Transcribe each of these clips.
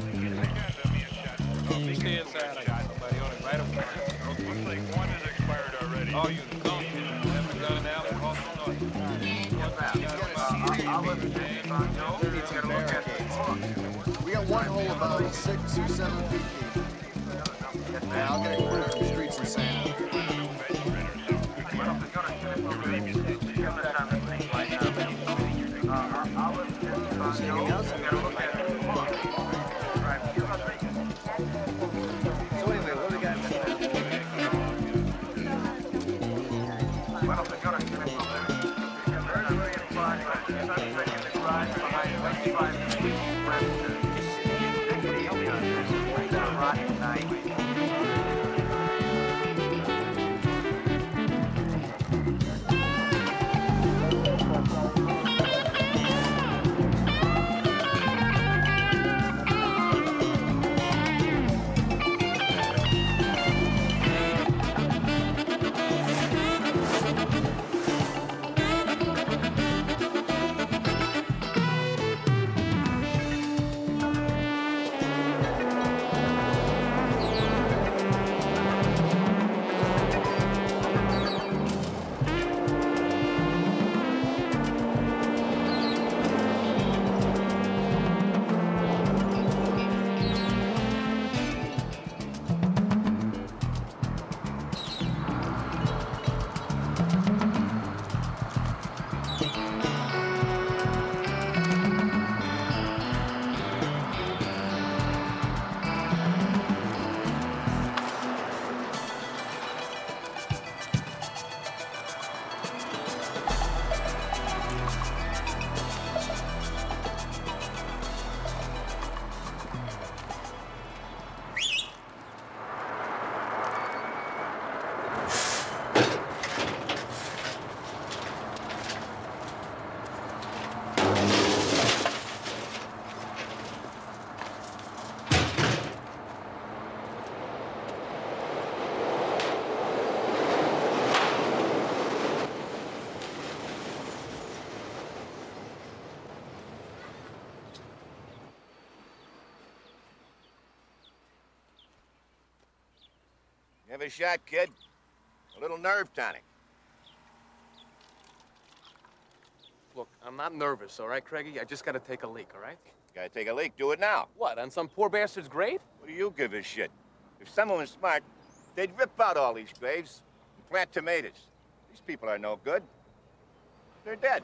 Stay inside. I got somebody on it right away. Looks like one has expired already. Oh, you don't. Haven't done an alley across the north. We got one hole about 6 or 7 feet deep. Yeah, I'll get it clear from streets and sand. Anything else? I'm gonna look at it. So anyway, what do we got in Have a shot, kid. A little nerve tonic. Look, I'm not nervous, all right, Craigie? I just gotta take a leak, all right? Gotta take a leak. Do it now. What, on some poor bastard's grave? What do you give a shit? If someone was smart, they'd rip out all these graves and plant tomatoes. These people are no good. They're dead.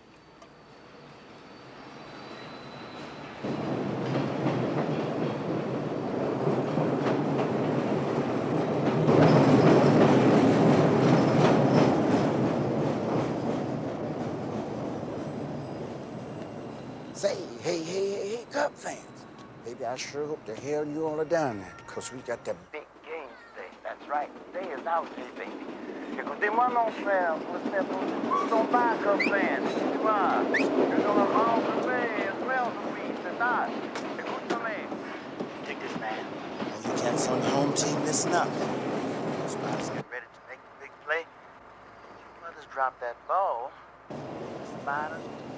Say, hey, Cub fans. Baby, I sure hope the hell you all are down there, because we got the big game today. That's right. Today is our day, baby. Écoutez-moi, mon frère. Vous êtes ton pas, Cub fans. Tu vois, je dois m'enlever as well for me, c'est that. Écoute-moi. Dig this, man. All you cats on the home team, listen up. Spiders get ready to make the big play. Your brothers drop that ball. Spiders.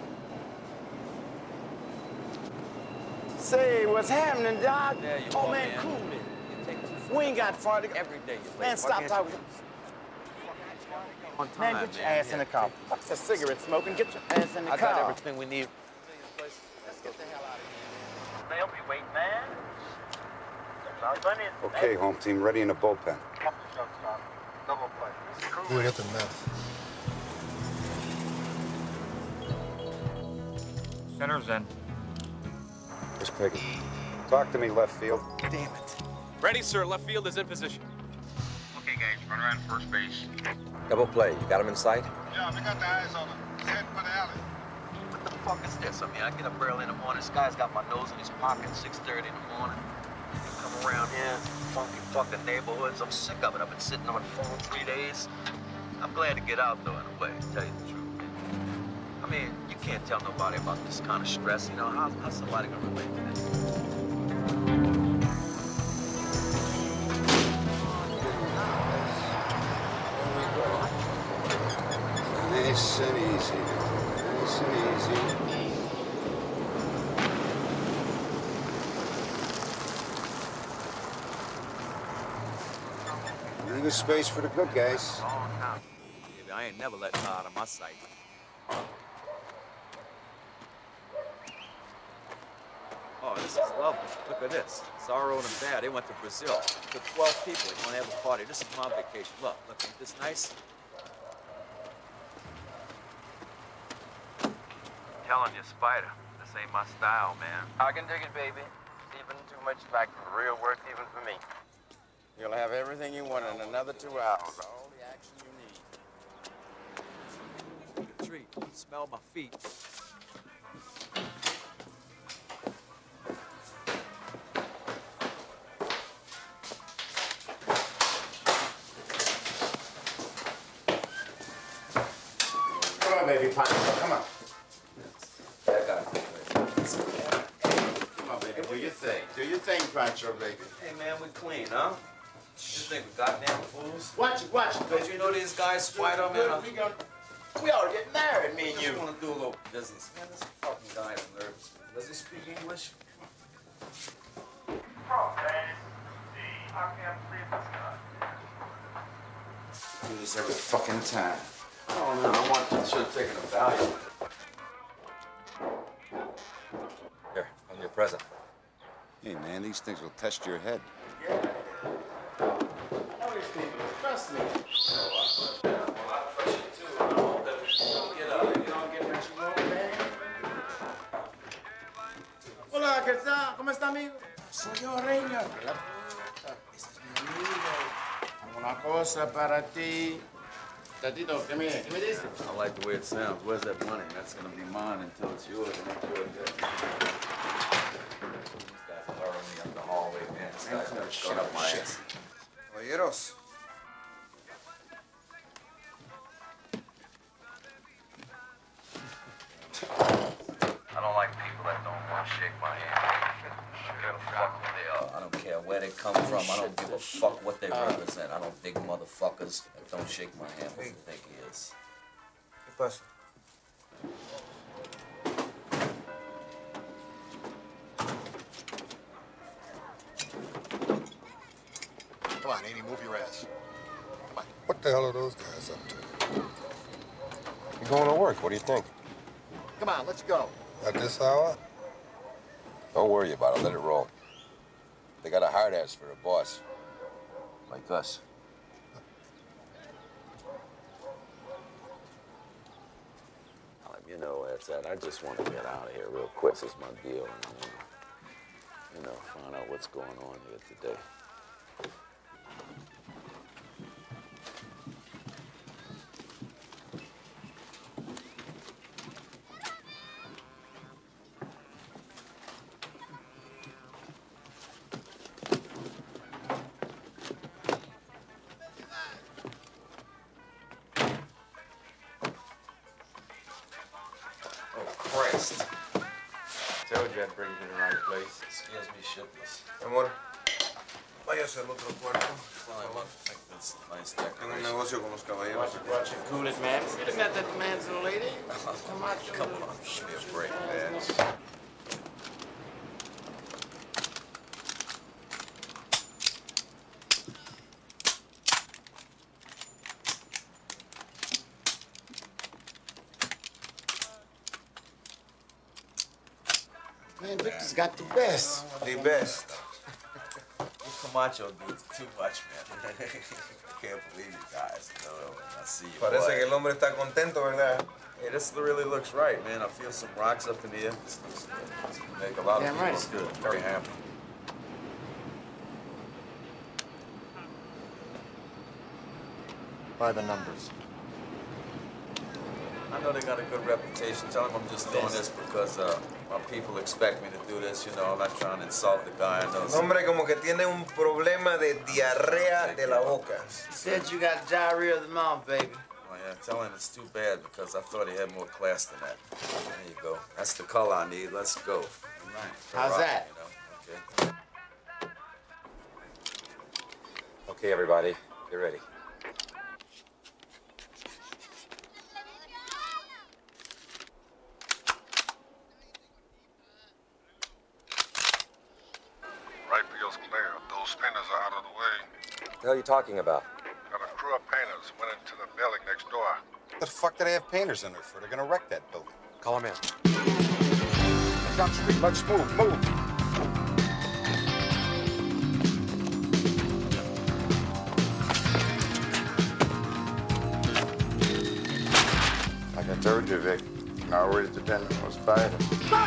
Say, what's happening, Doc? Yeah, you oh, are, man, man. cool it. You take two We ain't got far to go. every day. You Man, stop talking. On time, Man, get your ass in the car. Fuck the cigarette smoking. Get your ass in the I car. got everything we need. Let's get the hell out of here. They'll be waiting, man. Okay, home team, ready in the bullpen. Double play. Dude, hit the meth. Center's in. Miss Piggy, talk to me, left field. Damn it. Ready, sir. Left field is in position. Okay, guys, run around first base. Double play. You got him in sight? Yeah, we got the eyes on him. He's heading for the alley. What the fuck is this? I mean, I get up early in the morning. This guy's got my nose in his pocket 6:30 in the morning. Come around here, funky fucking neighborhoods. I'm sick of it. I've been sitting on the phone 3 days. I'm glad to get out, though, in a way, to tell you the truth. I mean, you can't tell nobody about this kind of stress, you know? How's somebody gonna relate to this? Nice and easy. Nice and easy. good space for the good guys. Baby, I ain't never letting her out of my sight. Oh, this is lovely. Look at this. Zorro and his dad, they went to Brazil. Took 12 people. They want to have a party. This is my vacation. Look, ain't this nice? Telling you, Spider, this ain't my style, man. I can dig it, baby. It's even too much like real work even for me. You'll have everything you want in another 2 hours. All the action you need. Take a treat. Smell my feet. Come on, baby, Pancho, come on. Yeah, I got it. Come on, baby, do your thing. Do your thing, Pancho, baby. Hey, man, we clean, huh? You think we goddamn fools? Watch it, baby. Don't you know these guys, Spider, man? We ought to get married, me and You you. want to do a little business. Man, this fucking guy is nervous. Does he speak English? Do this every fucking time. Oh, no, I want you should have taken a value. Here, on your present. Hey, man, these things will test your head. I know these people. Trust me. Well, I trust you too. I hope that we get up. You don't get what you want, man. Hola, ¿qué tal? ¿Cómo está, amigo? Soy yo, Reina. Ese es mi amigo. Tengo una cosa para ti. Tatito, ¿qué me dices? I like the way it sounds. Where's that money? That's gonna be mine until it's yours. It ain't yours yet. These guys are hurrying me up the hallway, man. This guy's gonna shut up my ass. Caballeros. I don't like people that don't want to shake my hand. I don't fuck who they are. I don't care where they come from. I don't give a fuck what they represent. I don't dig motherfuckers that don't shake my hand. What do you think he is? ¿Qué pasa? Come on, Andy, move your ass. Come on. What the hell are those guys up to? You're going to work. What do you think? Come on, let's go. At this hour? Don't worry about it. Let it roll. They got a hard ass for a boss. Like us. You know where it's at. I just want to get out of here real quick. This is my deal, and I want to, find out what's going on here today. Christ. Told you I'd bring you to the right place. It scares me shitless. Amor, váyase al otro cuarto. That's a nice Tengo un decoration. negocio con los caballeros. Watch it, cool it, man. You done met that man's little lady? Come on, Come on, give me a break, man. Man, Victor's got the best. The best. You Camacho dudes too much, man. I can't believe you guys. I see you. Parece boy. que el hombre está contento, ¿verdad? Hey, this really looks right, man. I feel some rocks up in the air. This looks good. This will make a lot of people Right. good. Very happy. By the numbers. I know they got a good reputation. Tell them I'm just doing this because my people expect me to do this. I'm not trying to insult the guy. I know. El hombre como que tiene un problema de diarrea de la boca. Said you got diarrhea of the mouth, baby. Oh, yeah, tell him it's too bad because I thought he had more class than that. There you go. That's the color I need. Let's go. How's that? Okay. Okay, everybody, get ready. Right field's clear. Those spinners are out of the way. What the hell are you talking about? vandals went into the building next door. What the fuck do they have painters in there for? They're gonna wreck that building. Call him in. Down the street. Let's move. Move. Like I told you, Vic, it always depends on what's fighting.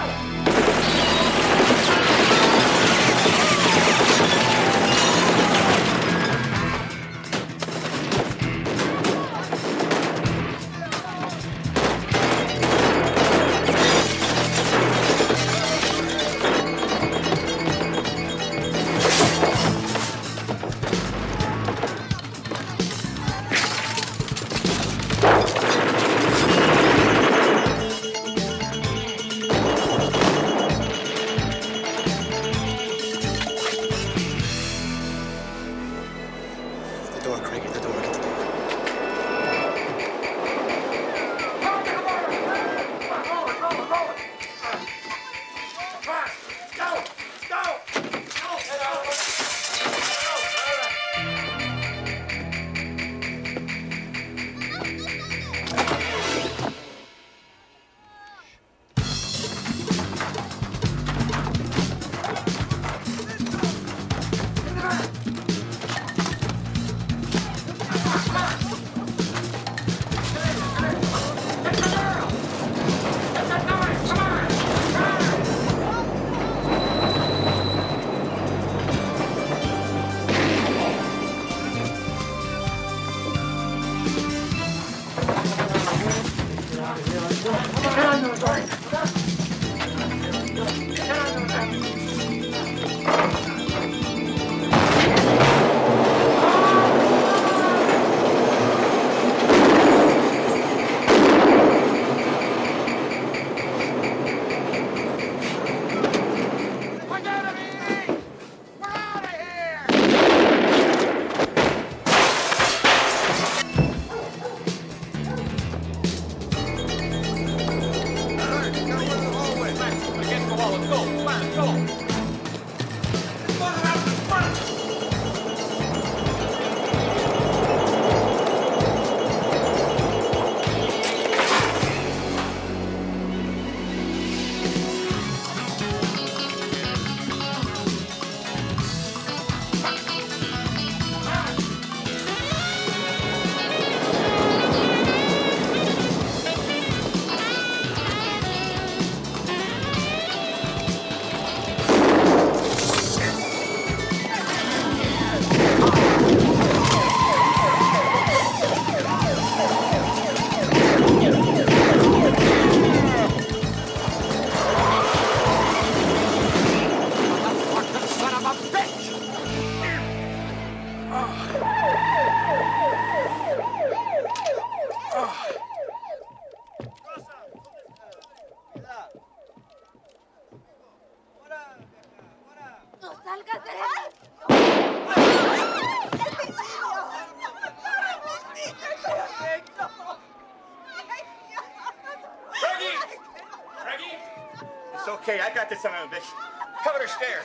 Okay, I got this son of a bitch. Cover the stairs.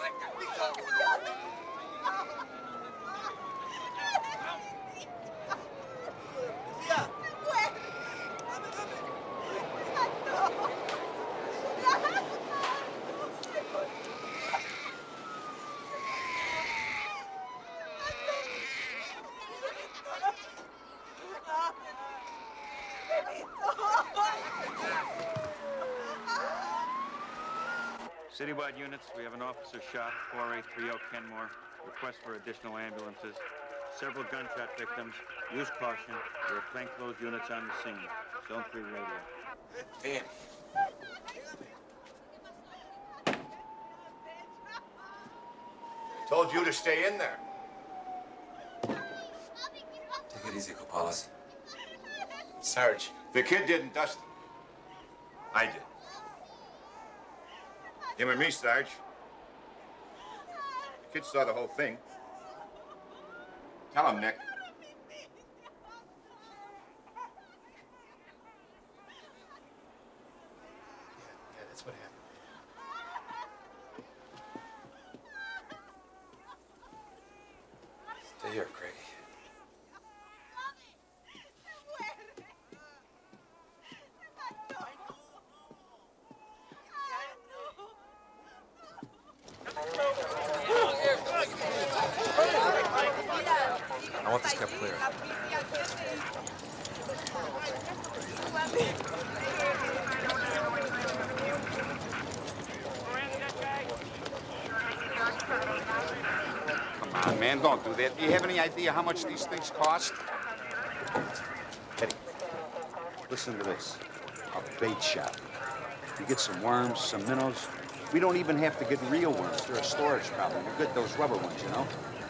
Citywide units, we have an officer shot, 4830 Kenmore. Request for additional ambulances. Several gunshot victims. Use caution. There are plainclothes units on the scene. Zone 3 radio. Dan. Told you to stay in there. Take it easy, Copalas. Sarge, the kid didn't dust him. I did. Him and me, Sarge. The kid saw the whole thing. Tell him, Nick. Yeah, that's what happened. Stay here, Craigie. I want this kept clear. Come on, man, don't do that. Do you have any idea how much these things cost? Eddie, listen to this. A bait shop. You get some worms, some minnows. We don't even have to get real worms. They're a storage problem. You're good, those rubber ones, you know?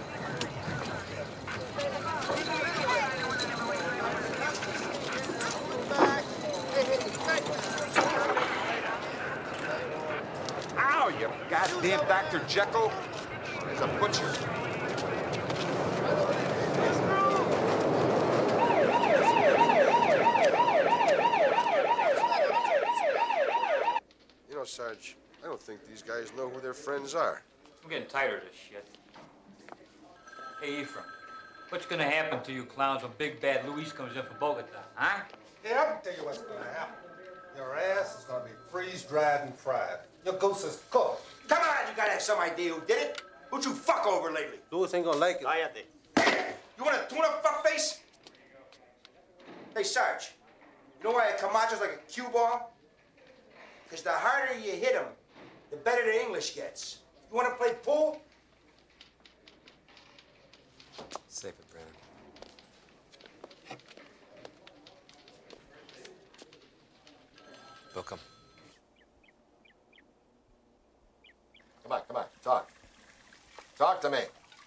Ow, you goddamn Dr. Jekyll. There's a butcher. You know, Sarge, I don't think these guys know who their friends are. I'm getting tired of this shit. Hey, Ephraim, what's gonna happen to you clowns when Big Bad Luis comes in for Bogota, huh? Yeah, I can tell you what's gonna happen. Your ass is gonna be freeze-dried and fried. Your goose is cooked. Come on, you gotta have some idea who did it. Who'd you fuck over lately? Louis ain't gonna like it. Cállate. You want a tuna fuckface? Hey, Sarge, you know why a Camacho's like a cue ball? Because the harder you hit him, the better the English gets. You want to play pool? Save it, Brandon. Bill, come. Come on, talk. Talk to me.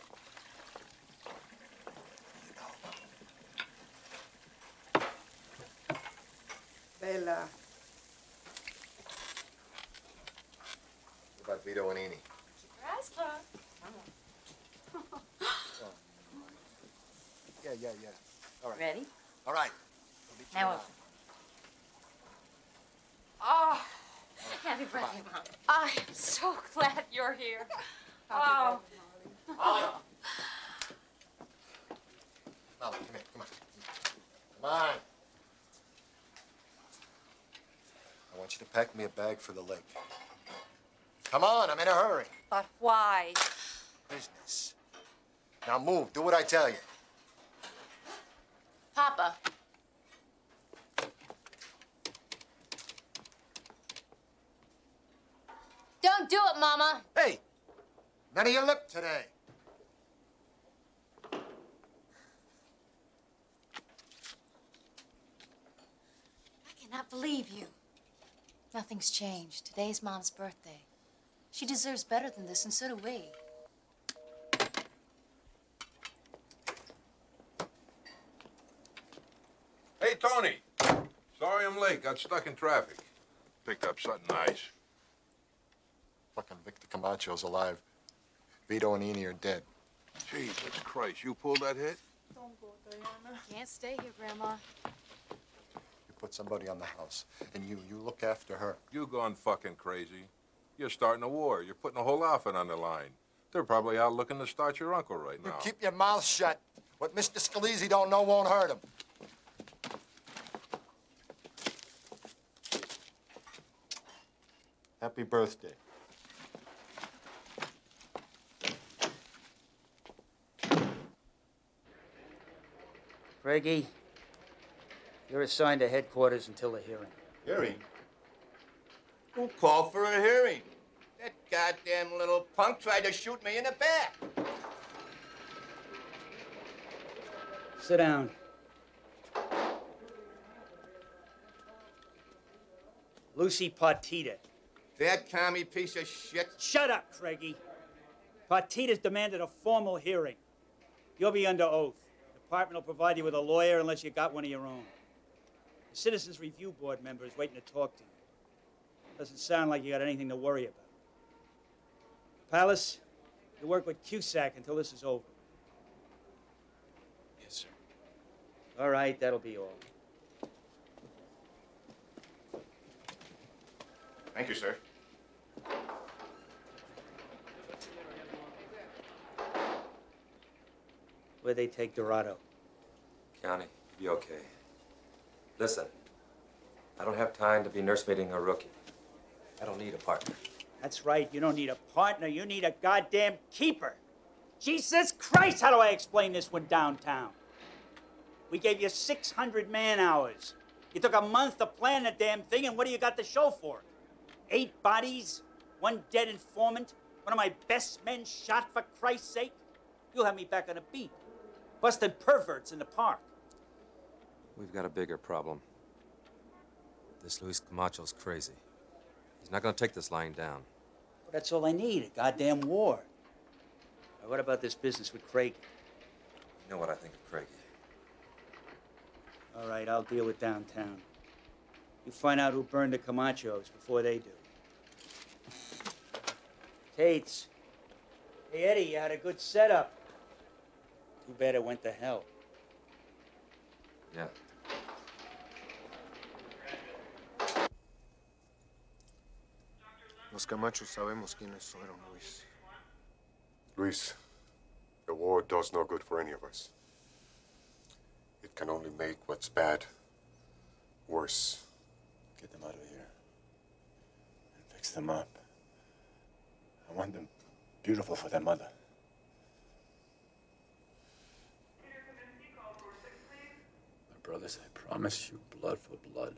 Bella. What about Vito and Eni? Surprise, Club. Yeah. All right. Ready? All right. Now open. Oh, happy birthday, Mom. I'm so glad you're here. Oh. Molly, come here, come on. Come on. I want you to pack me a bag for the lake. Come on, I'm in a hurry. But why? Business. Now move, do what I tell you. Papa. Don't do it, Mama. Hey, none of your lip today. I cannot believe you. Nothing's changed. Today's Mom's birthday. She deserves better than this, and so do we. Hey, Tony. Sorry I'm late. Got stuck in traffic. Picked up something nice. Fucking Victor Camacho's alive. Vito and Eni are dead. Jesus Christ, you pulled that hit? Don't go, Diana. Can't stay here, Grandma. You put somebody on the house, and you look after her. You gone fucking crazy. You're starting a war. You're putting a whole outfit on the line. They're probably out looking to start your uncle right now. You keep your mouth shut. What Mr. Scalise don't know won't hurt him. Happy birthday. Craigie, you're assigned to headquarters until the hearing. Hearing? Who called for a hearing? That goddamn little punk tried to shoot me in the back. Sit down. Lucy Partita. That commie piece of shit. Shut up, Craigie. Partita's demanded a formal hearing. You'll be under oath. The department will provide you with a lawyer unless you got one of your own. The Citizens Review Board member is waiting to talk to you. Doesn't sound like you got anything to worry about. Palace, you work with Cusack until this is over. Yes, sir. All right, that'll be all. Thank you, sir. Where'd they take Dorado? County, you'll be okay. Listen, I don't have time to be nursemaiding a rookie. I don't need a partner. That's right. You don't need a partner. You need a goddamn keeper. Jesus Christ, how do I explain this one downtown? We gave you 600 man-hours. You took a month to plan the damn thing, and what do you got to show for it? 8 bodies, 1 dead informant, one of my best men shot, for Christ's sake. You'll have me back on a beat, busting perverts in the park. We've got a bigger problem. This Luis Camacho's crazy. He's not gonna take this lying down. Well, that's all I need, a goddamn war. Now, what about this business with Craigie? You know what I think of Craigie. All right, I'll deal with downtown. You find out who burned the Camachos before they do. Tates. Hey, Eddie, you had a good setup. Too bad it went to hell. Yeah. Los Camachos sabemos quiénes fueron, Luis. Luis, the war does no good for any of us. It can only make what's bad worse. Get them out of here. And fix them up. I want them beautiful for their mother. My brothers, I promise you blood for blood.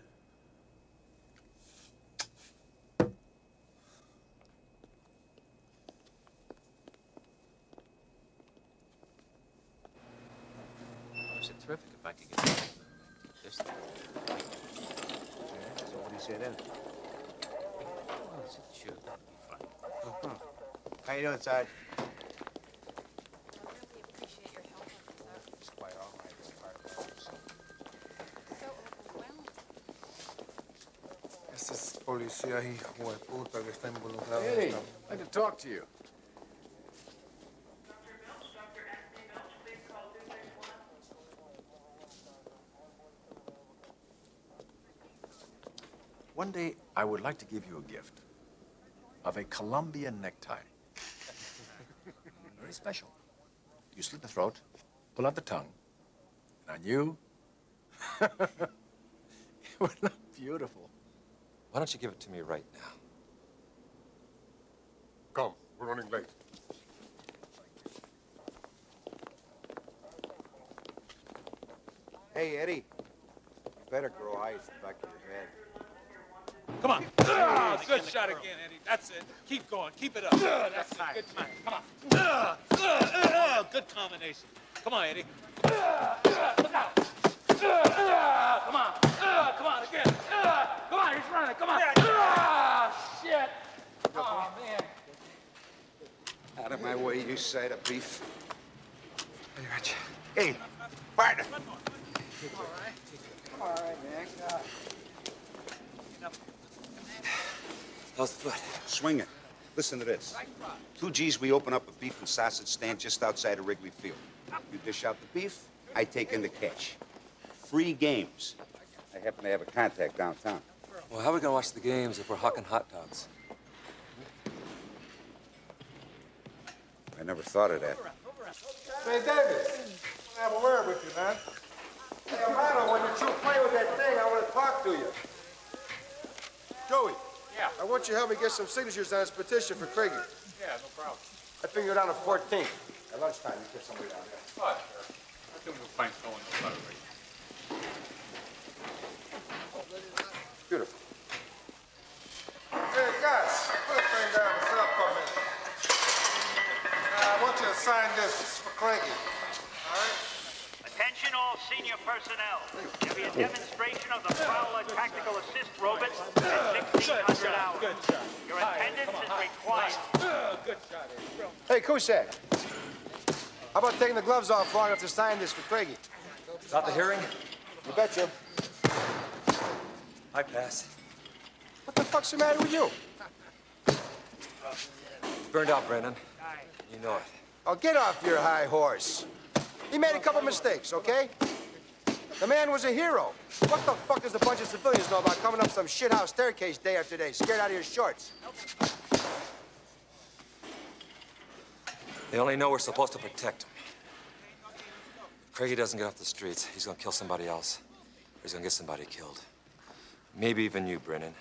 It's terrific if I could get this thing. So what do you say then? Oh, it's a shoot. That'd be fun. How you doing, Sarge? Appreciate your help on this. It's quite all right. It's hard work. So overwhelmed. Ese es policía hijo de puta que está involucrado. Eddie, en esta- I'd like to talk to you. One day, I would like to give you a gift of a Colombian necktie. Very special. You slit the throat, pull out the tongue, and on you, it would look beautiful. Why don't you give it to me right now? Come, we're running late. Hey, Eddie, you better grow eyes in the back of your head. Come on. Ah, good shot again, Eddie. That's it. Keep going. Keep it up. That's it. Good time. Come on. Good combination. Come on, Eddie. Look out. Come on. Come on again. Come on, he's running. Come on. Shit. Oh, man. Out of my way, you side of beef. Hey, Rich. Hey, partner. All right, man. How's the foot? Swing it. Listen to this. 2 G's, we open up a beef and sausage stand just outside of Wrigley Field. You dish out the beef, I take in the cash. Free games. I happen to have a contact downtown. Well, how are we gonna watch the games if we're hawking hot dogs? I never thought of that. Hey, Davis, I have a word with you, man. Hey, Amado, when you're through playing with that thing, I want to talk to you. Joey. Yeah. I want you to help me get some signatures on this petition for Craigie. Yeah, no problem. I think you're down to 14. At lunchtime, you get somebody down there. Oh, sure. I think we'll find someone who's about it right. Beautiful. Hey, guys, put the thing down and sit up for a minute. I want you to sign this for Craigie. All right? Attention all senior personnel. There'll be a demonstration of the Prowler Tactical Assist robots at 1600 hours. Good shot. Your attendance is required. Good shot, Eddie. Hey, Cusack. How about taking the gloves off long enough to sign this for Craigie? About the hearing? You betcha. I pass. What the fuck's the matter with you? Burned out, Brennan. You know it. Oh, get off your high horse. He made a couple mistakes, okay? The man was a hero. What the fuck does a bunch of civilians know about coming up some shithouse staircase day after day, scared out of your shorts? They only know we're supposed to protect him. If Craigie doesn't get off the streets, he's gonna kill somebody else. Or he's gonna get somebody killed. Maybe even you, Brennan.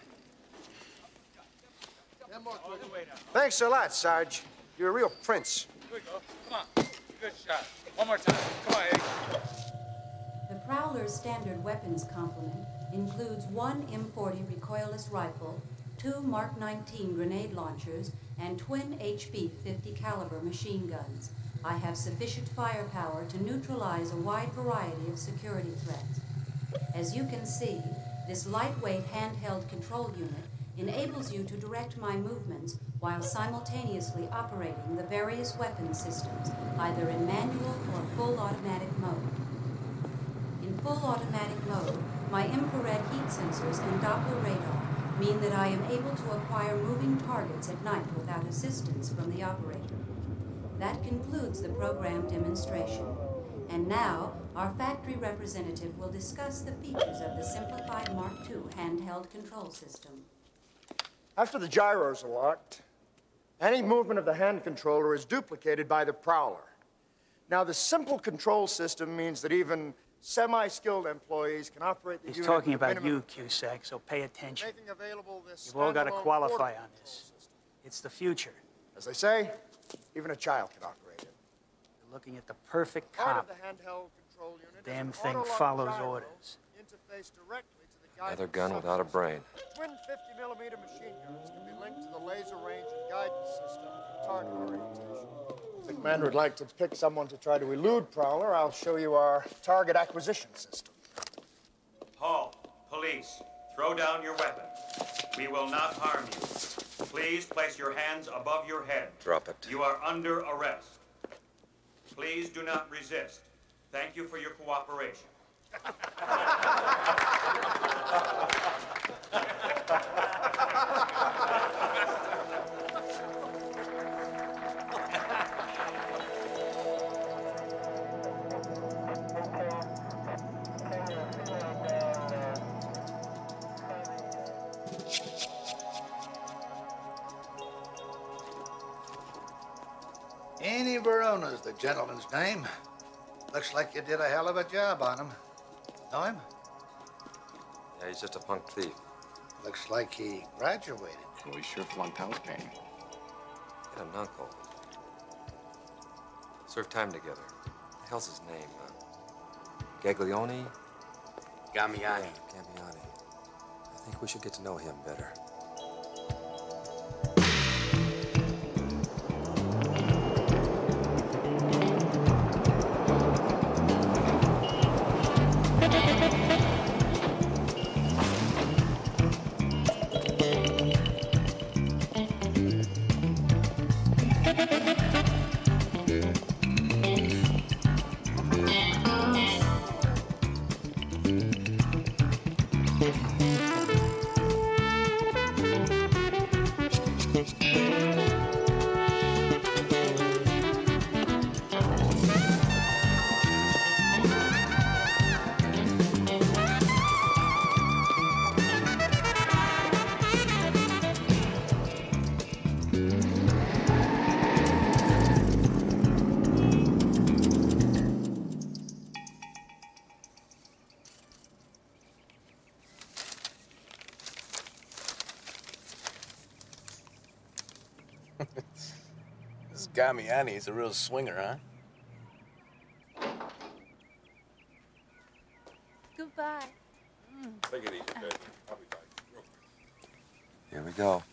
Thanks a lot, Sarge. You're a real prince. Here we go. Come on. Good shot. One more time. Come on, Eddie. The Prowler's standard weapons complement includes one M40 recoilless rifle, 2 Mark 19 grenade launchers, and twin HB 50 caliber machine guns. I have sufficient firepower to neutralize a wide variety of security threats. As you can see, this lightweight handheld control unit enables you to direct my movements while simultaneously operating the various weapon systems, either in manual or full automatic mode. In full automatic mode, my infrared heat sensors and Doppler radar mean that I am able to acquire moving targets at night without assistance from the operator. That concludes the program demonstration. And now, our factory representative will discuss the features of the simplified Mark II handheld control system. After the gyros are locked, any movement of the hand controller is duplicated by the Prowler. Now, the simple control system means that even semi-skilled employees can operate the unit. He's talking with a about minimum- you, Cusack, so pay attention. Making available this You've all got to standalone qualify portable on this. It's the future. As they say, even a child can operate it. You're looking at the perfect Part of cop. the handheld control unit Damn is an thing auto-lock follows gyro orders. interfaced directly to the guidance Another gun without a brain. Twin 50mm machine guns can be linked to the laser range and guidance system for target orientation. If the commander would like to pick someone to try to elude Prowler, I'll show you our target acquisition system. Hall, police, throw down your weapon. We will not harm you. Please place your hands above your head. Drop it. You are under arrest. Please do not resist. Thank you for your cooperation. Annie Verona's the gentleman's name. Looks like you did a hell of a job on him. Know him? Yeah, he's just a punk thief. Looks like he graduated. Well, he sure flunked house painting. He had an uncle. Served time together. What the hell's his name? Gaglione? Gamiani. Yeah, Gamiani. I think we should get to know him better. This Gamiani's a real swinger, huh? Goodbye. Take it easy, baby. I'll be back. Here we go.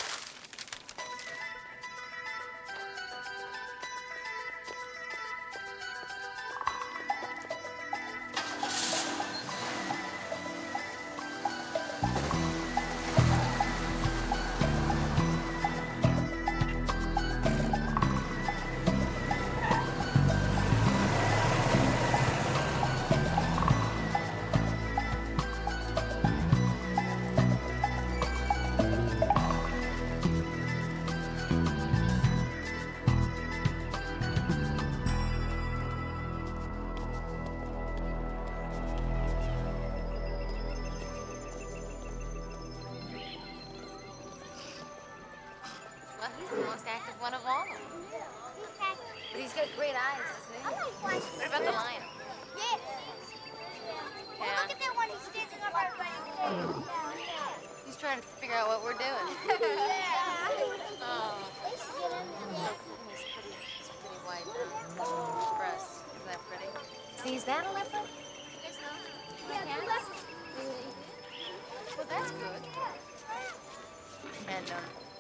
Well, he's the most active one of all of them. But he's got great eyes, doesn't he? What about the lion? Yeah. Look at that one. He's standing up everybody. He's trying to figure out what we're doing. Yeah. Oh. He's pretty white now. See, is that a leopard? Yeah, Well, that's good. And,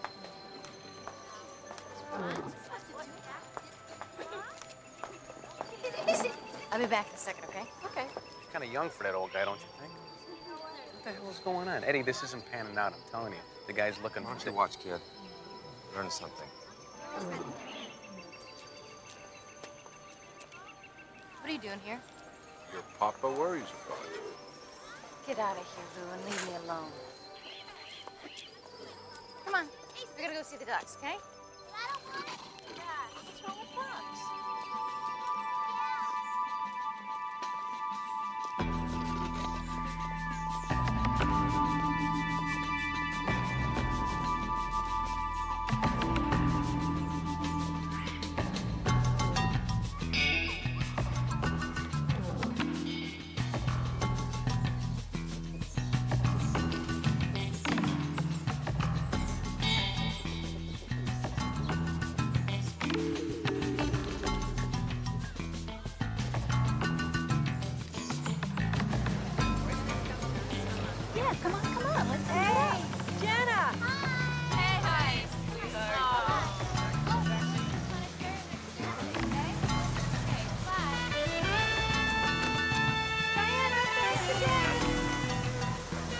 I'll be back in a second, okay? Okay. Kind of young for that old guy, don't you think? What the hell is going on? Eddie, this isn't panning out, I'm telling you. The guy's looking Why don't for... you watch, kid? Learn something. What are you doing here? Your papa worries about you. Get out of here, Lou, and leave me alone. Come on. We're gonna go see the ducks, okay? What's wrong with ducks? Yeah, come on, let's Hey, Jenna! Hey, hi. Diana, thanks again.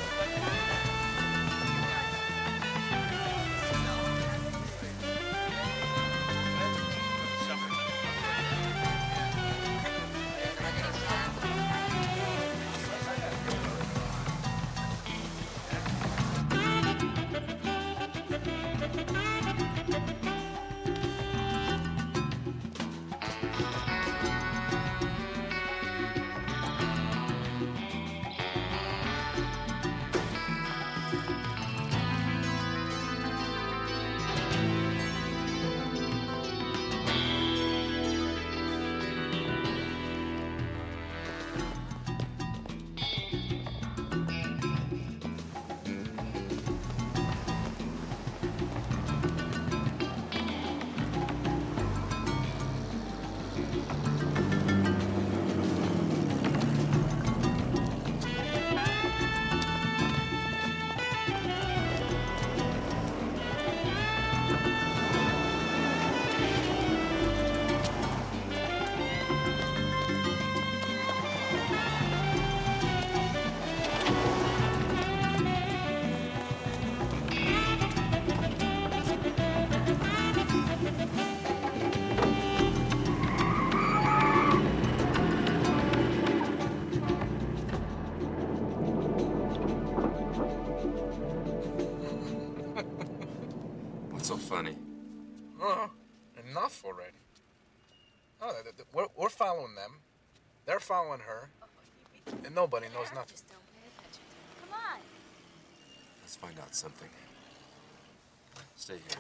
What's so funny? Enough already. Oh, we're following them. They're following her. And nobody knows nothing. Come on. Let's find out something. Stay here.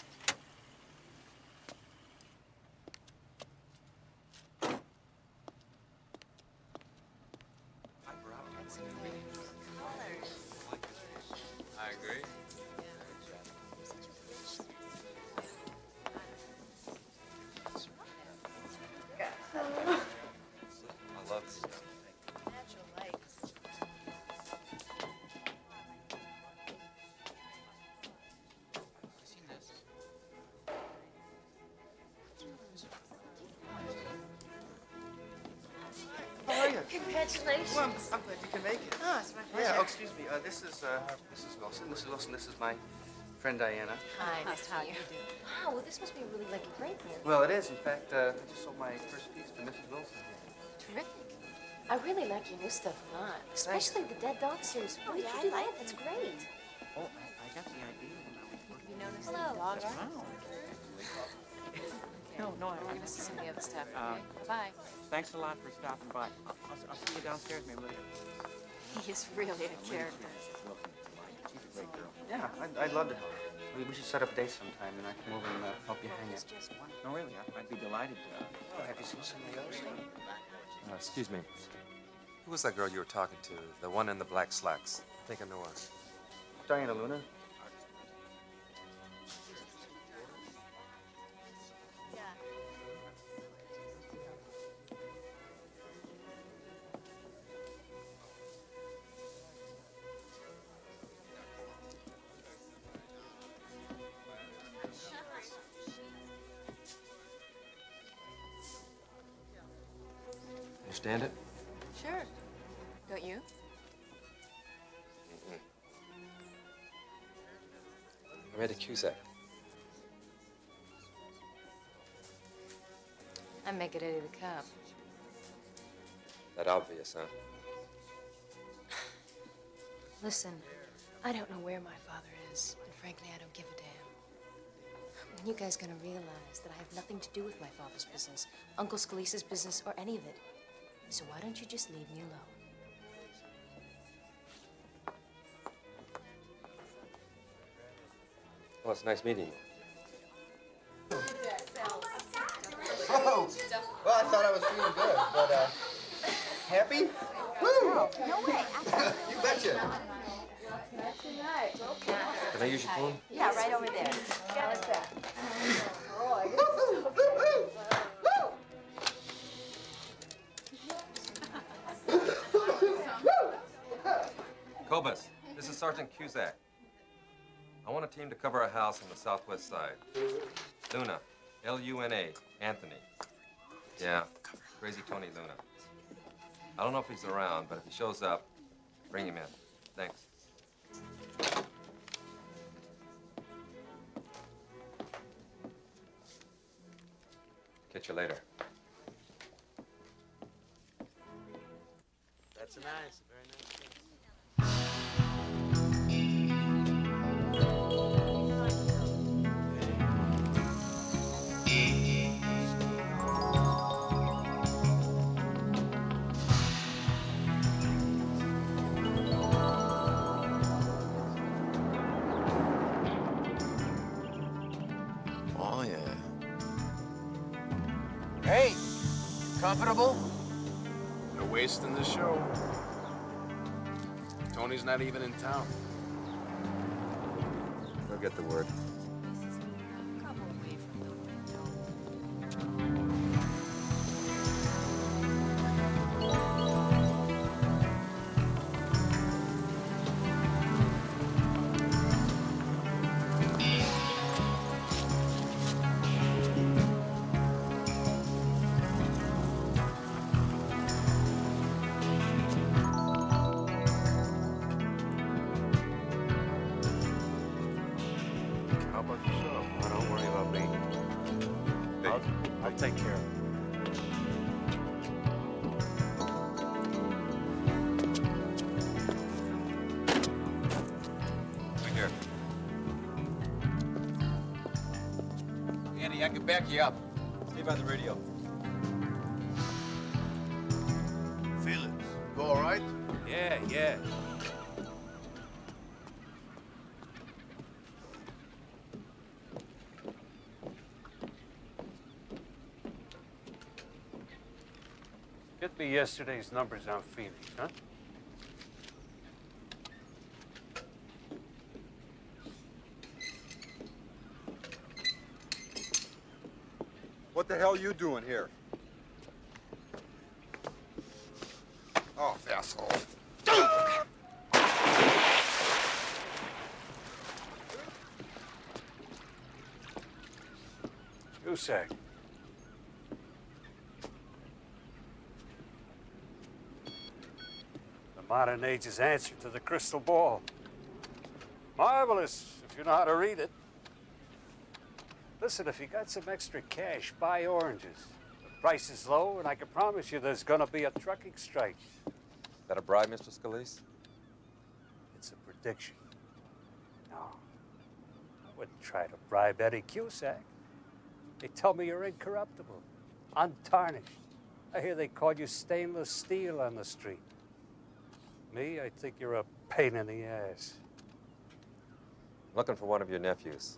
I agree. I love this stuff. How are you? Congratulations. Well, I'm glad you can make it. Oh, it's my pleasure. Yeah, oh, excuse me. This is Wilson. This is Wilson. This is my friend Diana. Hi, nice to meet you. Wow, well, this must be really like a great news. Well, it is. In fact, I just sold my first piece to Mrs. Wilson. Terrific. I really like your new stuff a lot, especially the Dead Dog series. Where did you do that? That's great. Oh, I got the idea when I was working. You noticed the dogs Wow. No, I'm gonna see some of the other stuff. Okay? Bye. Thanks a lot for stopping by. I'll see you downstairs maybe later. He is really a character. She's a great girl. Yeah, I'd love to help. We should set up a date sometime, and I can move and help you hang it. No, really, I'd be delighted to. Oh, have you seen some of the other stuff? Excuse me. Who was that girl you were talking to? The one in the black slacks. I think I know her. Diana Luna. Understand it? Sure. Don't you? I made a Cusack. I make it Eddie the cop. That obvious, huh? Listen, I don't know where my father is, and frankly, I don't give a damn. When you guys gonna realize that I have nothing to do with my father's business, Uncle Scalise's business, or any of it? So why don't you just leave me alone? Well, it's nice meeting you. Oh, well, I thought I was feeling good, but, happy? Woo! No way. You betcha. Can I use your phone? Yeah, right over there. Cobus, this is Sergeant Cusack. I want a team to cover a house on the southwest side. Luna, L-U-N-A, Anthony. Yeah, Crazy Tony Luna. I don't know if he's around, but if he shows up, bring him in. Thanks. Catch you later. That's nice, very nice. Oh, yeah. Hey, comfortable? They're wasting the show. Tony's not even in town. He'll get the word. How about yourself? Oh, don't worry about me. I'll take care of it. Right here. Andy, I can back you up. Stay by the radio. Felix, you all right? Yeah, yeah. Get me yesterday's numbers on Phoenix, huh? What the hell you doing here? Oh, asshole. Cusack. The modern age's answer to the crystal ball. Marvelous, if you know how to read it. Listen, if you got some extra cash, buy oranges. The price is low, and I can promise you there's gonna be a trucking strike. That a bribe, Mr. Scalise? It's a prediction. No, I wouldn't try to bribe Eddie Cusack. They tell me you're incorruptible, untarnished. I hear they call you stainless steel on the street. Me, I think you're a pain in the ass. Looking for one of your nephews.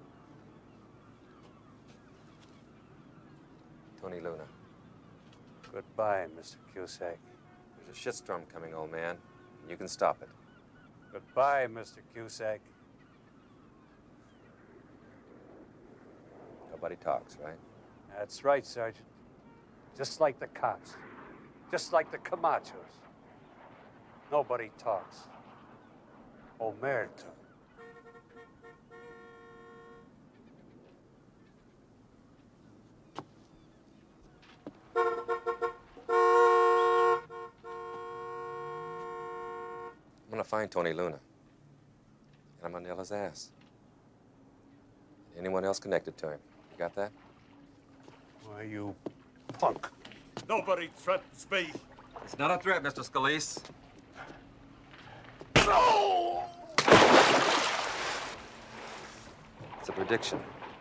Tony Luna. Goodbye, Mr. Cusack. There's a shitstorm coming, old man, and you can stop it. Goodbye, Mr. Cusack. Nobody talks, right? That's right, Sergeant. Just like the cops. Just like the Camachos. Nobody talks. Omerta. gonna find Tony Luna. And I'm gonna nail his ass. Anyone else connected to him. You got that? Why, you punk. Nobody threatens me. It's not a threat, Mr. Scalise. No! It's a prediction.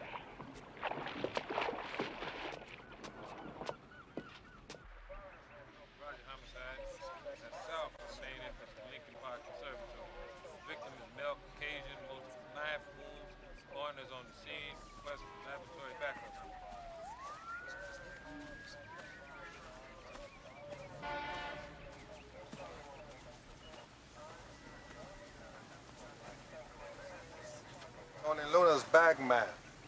Tony Luna's bag man.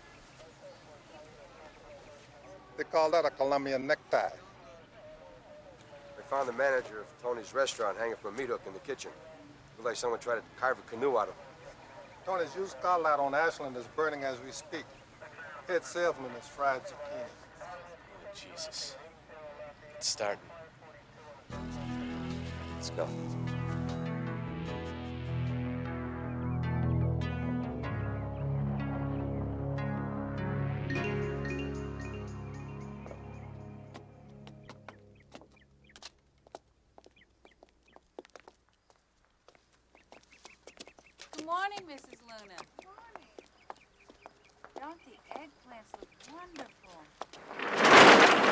They call that a Colombian necktie. They found the manager of Tony's restaurant hanging from a meat hook in the kitchen. Looked like someone tried to carve a canoe out of him. Tony's used car lot on Ashland is burning as we speak. Head salesman is fried zucchini. Oh, Jesus. It's starting. Let's go. Good morning, Mrs. Luna. Good morning. Don't the eggplants look wonderful?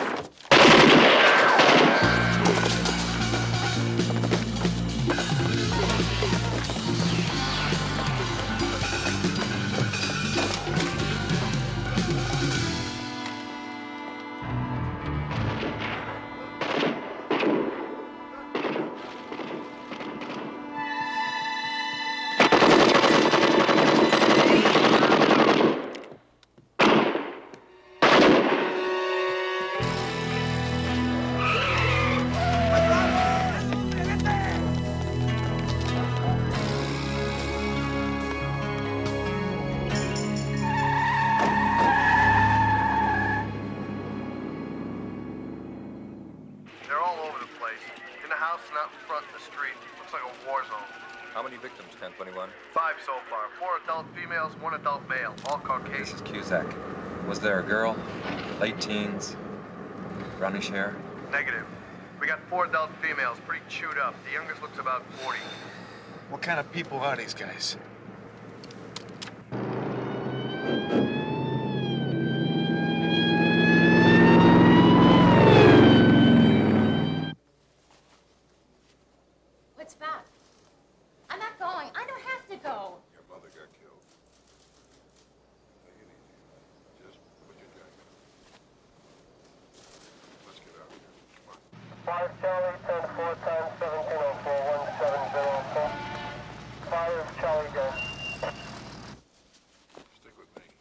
They're all over the place. In the house and out in front in the street. Looks like a war zone. How many victims, 1021? 5 so far. 4 adult females, 1 adult male. All Caucasian. This is Cusack. Was there a girl? Late teens? Brownish hair? Negative. We got 4 adult females, pretty chewed up. The youngest looks about 40. What kind of people are these guys? What's back? I'm not going. I don't have to go. Your mother got killed. Take it easy. Just put your jacket on. Let's get out of here. Come on. 5 Charlie, 10-4 times 1704 1704. 5 Charlie, go. Stick with me.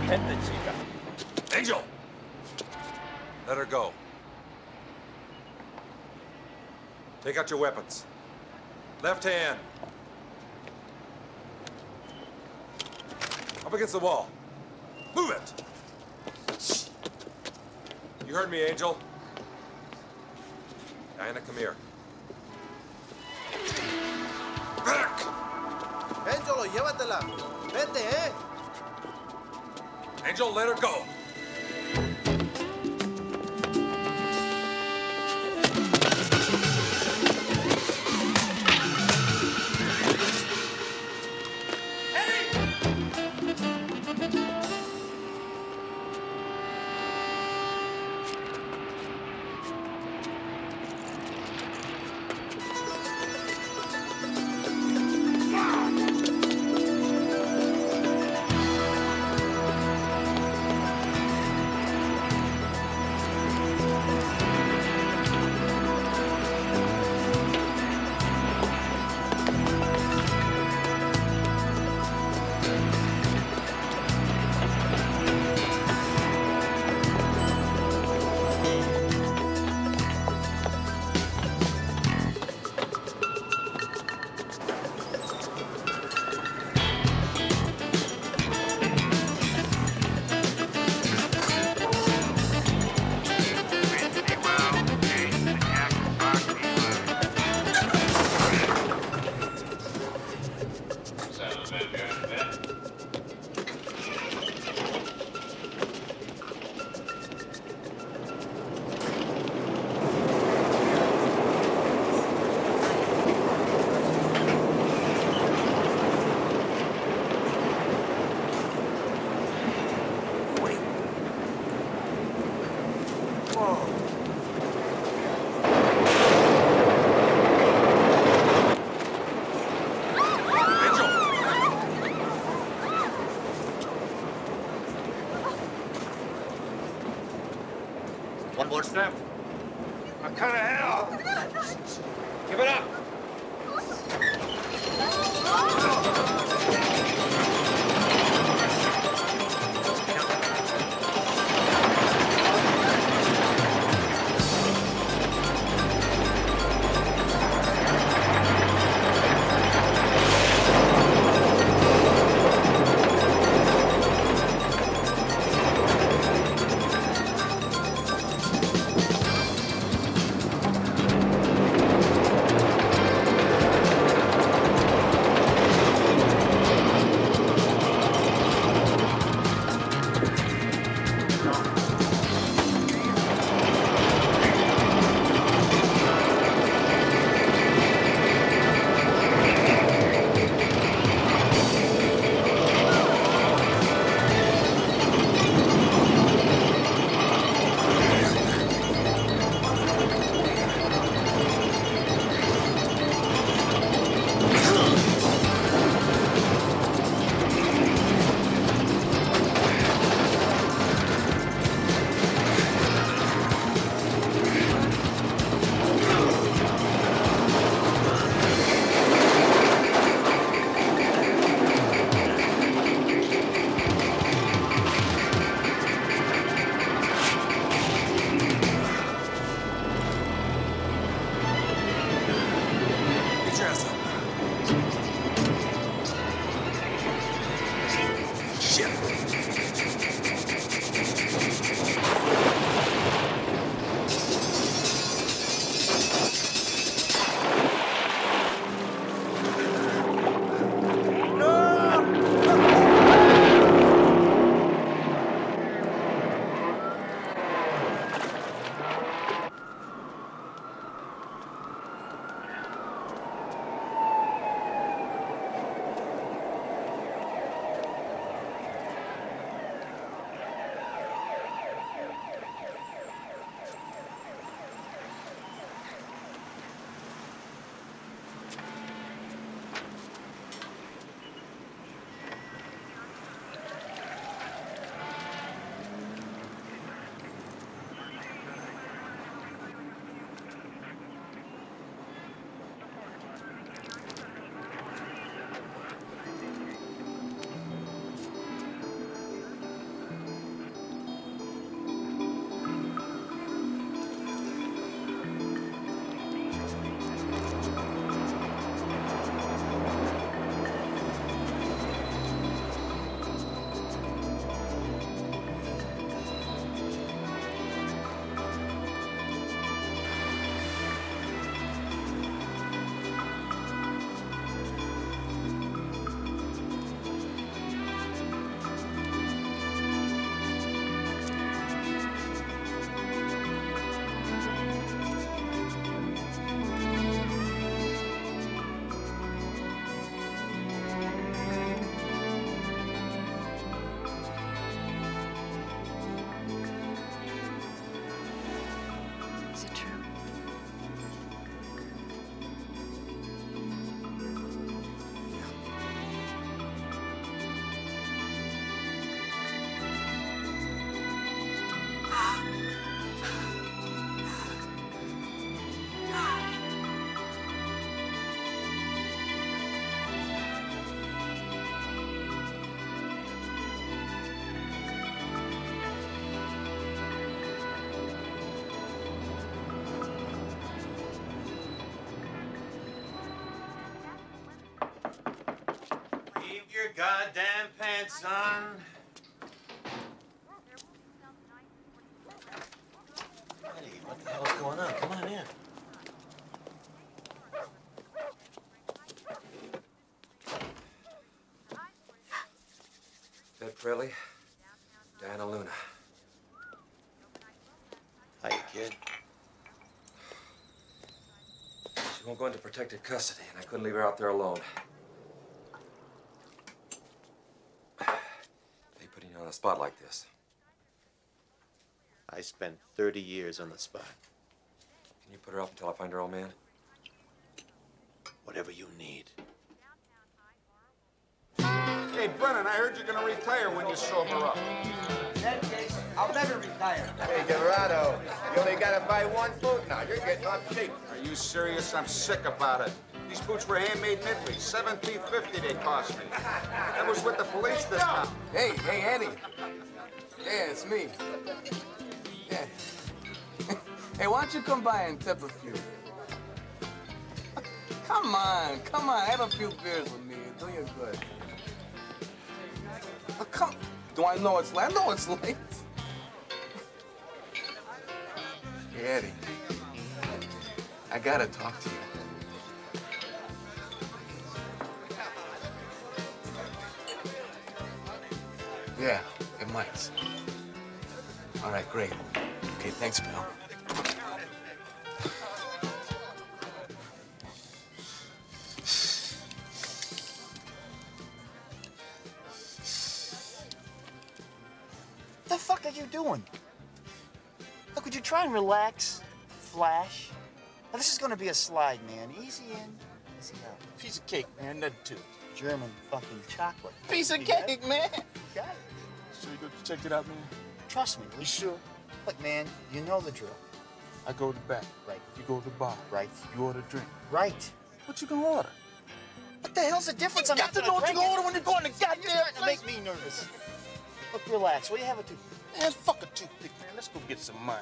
Vente, chica. Angel! Let her go. Take out your weapons. Left hand. Up against the wall. Move it! You heard me, Angel. Diana, come here. Back! Angelo, llévatela. Vete, eh. Angel, let her go. One more step. What kind of hell? Give it up. Ted Crowley, Diana Luna. Hiya, kid. She won't go into protected custody, and I couldn't leave her out there alone. They putting you on a spot like this. I spent 30 years on the spot. Can you put her up until I find her old man? Whatever you need. Hey, Brennan, I heard you're gonna retire when you sober up. In that case, I'll never retire. Hey, Dorado, you only gotta buy one boot now. You're getting off cheap. Are you serious? I'm sick about it. These boots were handmade in Italy. $17.50 they cost me. That was with the police this time. Hey, Eddie. Yeah, it's me. Yeah. Hey, why don't you come by and tip a few? Come on, have a few beers with me. Do you good. Oh, come. Do I know it's late? I know it's late. Hey, Eddie. I gotta talk to you. Yeah, it might. All right, great. Okay, thanks, pal. What the fuck are you doing? Look, would you try and relax? Flash? Now, this is gonna be a slide, man. Easy in, easy out. Piece of cake, man. Nothing to it. German fucking chocolate. Piece of You got cake, it? man. Got it. So you go check it out, man? Trust me. You sure? Look, man, you know the drill. I go to the back. Right. You go to the bar. Right. You order a drink. Right. What you gonna order? What the hell's the difference? I'm got to know what you gonna order when you go in the goddamn You're starting to make me nervous. Look, relax. Will you have a toothpick? Man, fuck a toothpick, man. Let's go get some money.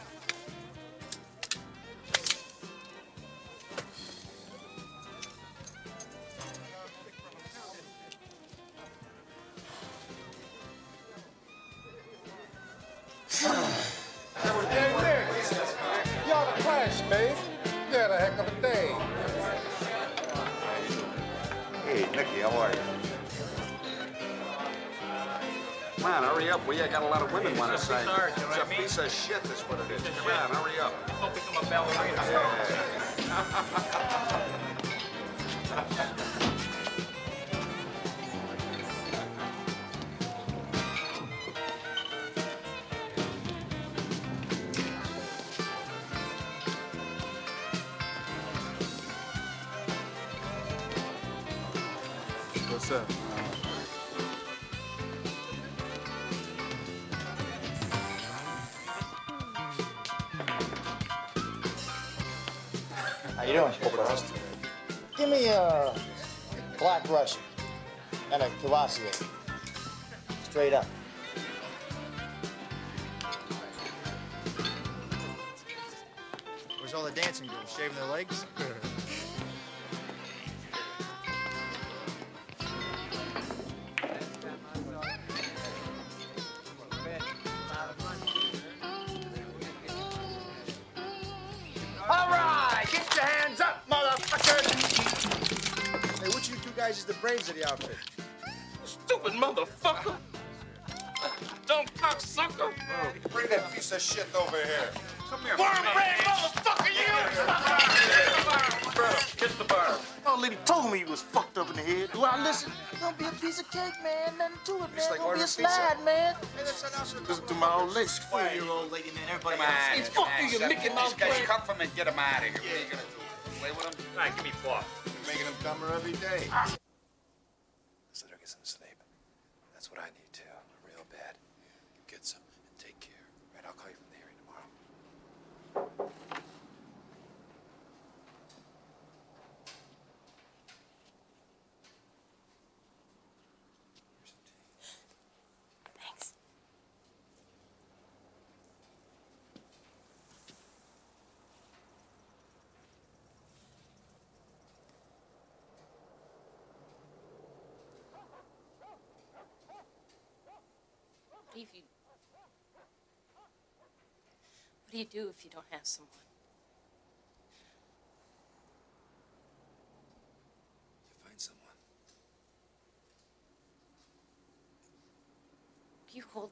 Y'all the crash, babe. You had a heck of a day. Hey, Nicky, how are you? Come on, hurry up, will you? I got a lot of women want to sign. It's a piece of shit, that's what it is. Come on, hurry up. Don't become a ballerina. What's up? How you doing? Give me a Black Russian and a Cavassier. Straight up. Where's all the dancing girls? Shaving their legs? All right, get your hands up, motherfuckers! Hey, which of you two guys is the brains of the outfit? Stupid motherfucker! Dumb cocksucker! Bring that piece of shit over here. Come here. Worm-brain motherfucker, you! Kiss the bar. Old lady told me you was fucked up in the head. Do I listen? Don't be a piece of cake, man. Nothing to it, man. It's like Don't be ordering a slide, pizza. man. Listen to my old lady. Old lady, man. Everybody Come on. else. Hey, fuck you, you Mickey Mouse These guys, brain. cuff him and get him out of here. What are you gonna do? Play with him? All right, give me 4. You're making him dumber every day. Let's let her get some sleep. That's what I need too, real bad. You get some and take care. Right, I'll call you from the hearing tomorrow. Thanks. What do you do if you don't have someone? You find someone. you hold me.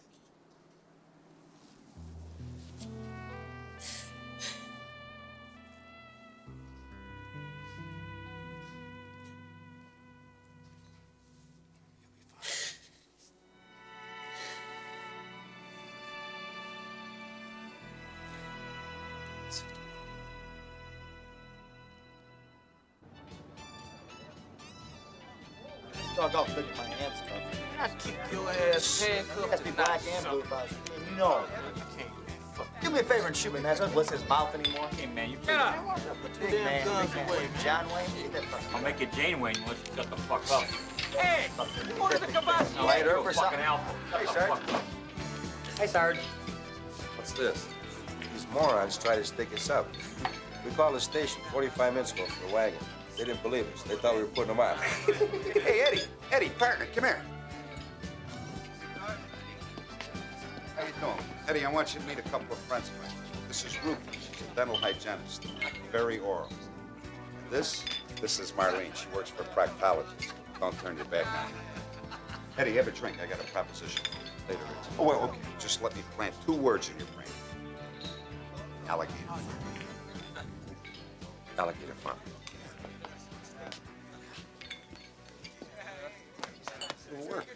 Dog, I'll figure my hands up. I kick your ass, handcuffed. Has to be black and blue if I was you. You know. Do me a favor and shoot me, man. So I don't bless his mouth anymore. Hey, man, you Get up. Big Big man, man, big big man. man. John Wayne, get that fucking. I'll make you Jane Wayne unless you shut the fuck up. Hey! Order the kibosky. Light her up You or fucking something. alpha. Hey, Shut the Sarge. fuck up. Hey, Sarge. What's this? These morons tried to stick us up. We called the station 45 minutes ago for a wagon. They didn't believe us. They thought we were putting them out. Hey, Eddie, partner, come here. How you doing? Eddie, I want you to meet a couple of friends of mine. This is Ruby. She's a dental hygienist. Very oral. This is Marlene. She works for proctologists. Don't turn your back on her. Eddie, have a drink. I got a proposition. Later. Oh, well, okay. Just let me plant 2 words in your brain. Alligator farm. Alligator farm. It'll work.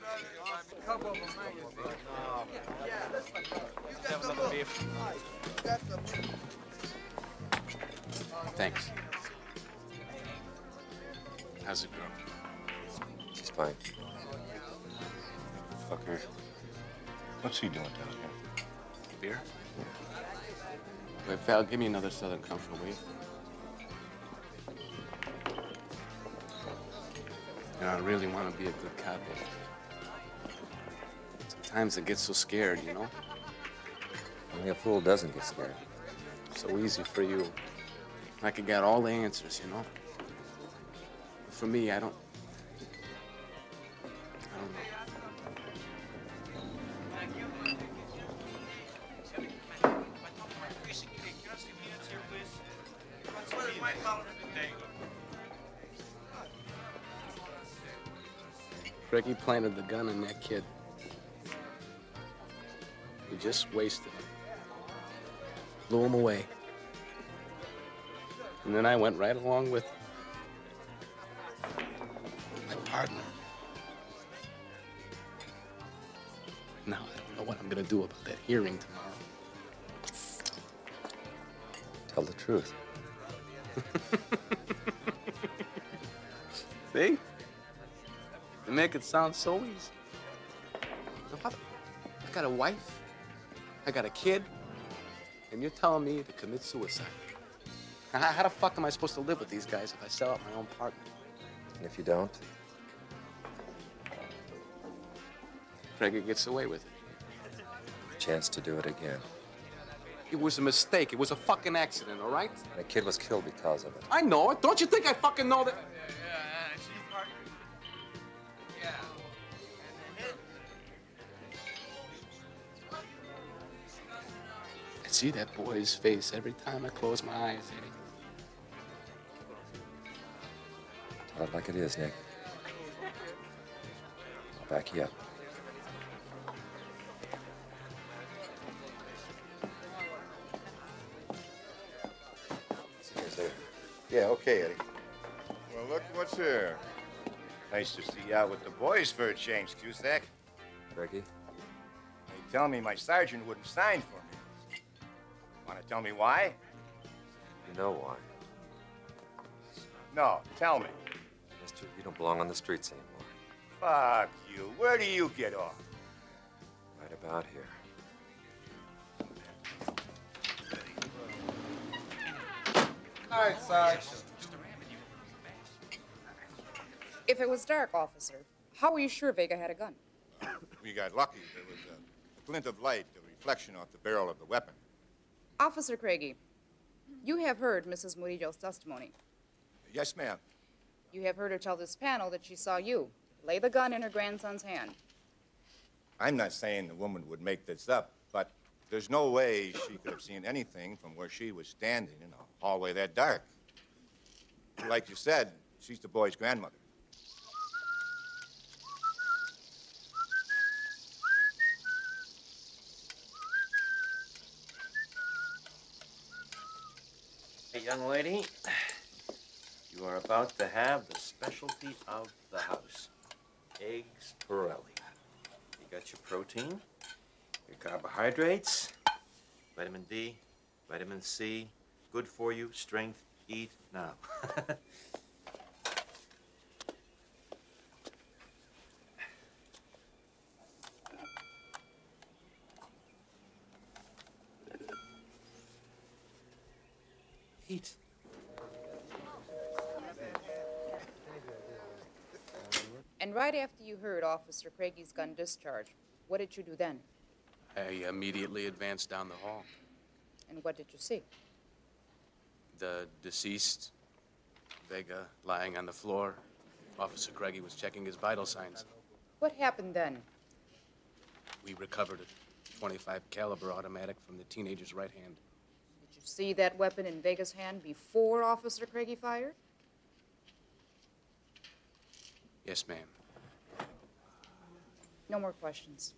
Thanks. How's it girl? She's fine. Fuck her. What's he doing down here? Beer? Wait, Val, give me another Southern Comfort, will you? You know, I really want to be a good cop. Sometimes I get so scared, you know? Only a fool doesn't get scared. So easy for you. Like I got all the answers, you know? But for me, I don't know. Ricky planted the gun in that kid. He just wasted him. Blew him away. And then I went right along with my partner. Now I don't know what I'm gonna do about that hearing tomorrow. Tell the truth. See? They make it sound so easy. I got a wife, I got a kid, and you're telling me to commit suicide. Now, how the fuck am I supposed to live with these guys if I sell out my own partner? And if you don't? Craigie gets away with it. Chance to do it again. It was a mistake. It was a fucking accident, all right? And a kid was killed because of it. I know it. Don't you think I fucking know that? I see that boy's face every time I close my eyes, Eddie. Tell it like it is, Nick. I'll back you up. See you guys later. Yeah, okay, Eddie. Well, look what's here. Nice to see you out with the boys for a change, Cusack. Ricky? They tell me my sergeant wouldn't sign for me. Want to tell me why? You know why. No, tell me. Mister, you don't belong on the streets anymore. Fuck you. Where do you get off? Right about here. All right, Sarge. If it was dark, officer, how were you sure Vega had a gun? We got lucky. There was a glint of light, a reflection off the barrel of the weapon. Officer Craigie, you have heard Mrs. Murillo's testimony. Yes, ma'am. You have heard her tell this panel that she saw you lay the gun in her grandson's hand. I'm not saying the woman would make this up, but there's no way she could have seen anything from where she was standing in a hallway that dark. Like you said, she's the boy's grandmother. Young lady, you are about to have the specialty of the house. Eggs Pirelli. You got your protein, your carbohydrates, vitamin D, vitamin C, good for you, strength, eat now. Eat. And right after you heard Officer Craigie gun discharge, what did you do then? I immediately advanced down the hall. And what did you see? The deceased, Vega, lying on the floor. Officer Craigie was checking his vital signs. What happened then? We recovered a .25 caliber automatic from the teenager's right hand. Did you see that weapon in Vega's hand before Officer Craigie fired? Yes, ma'am. No more questions.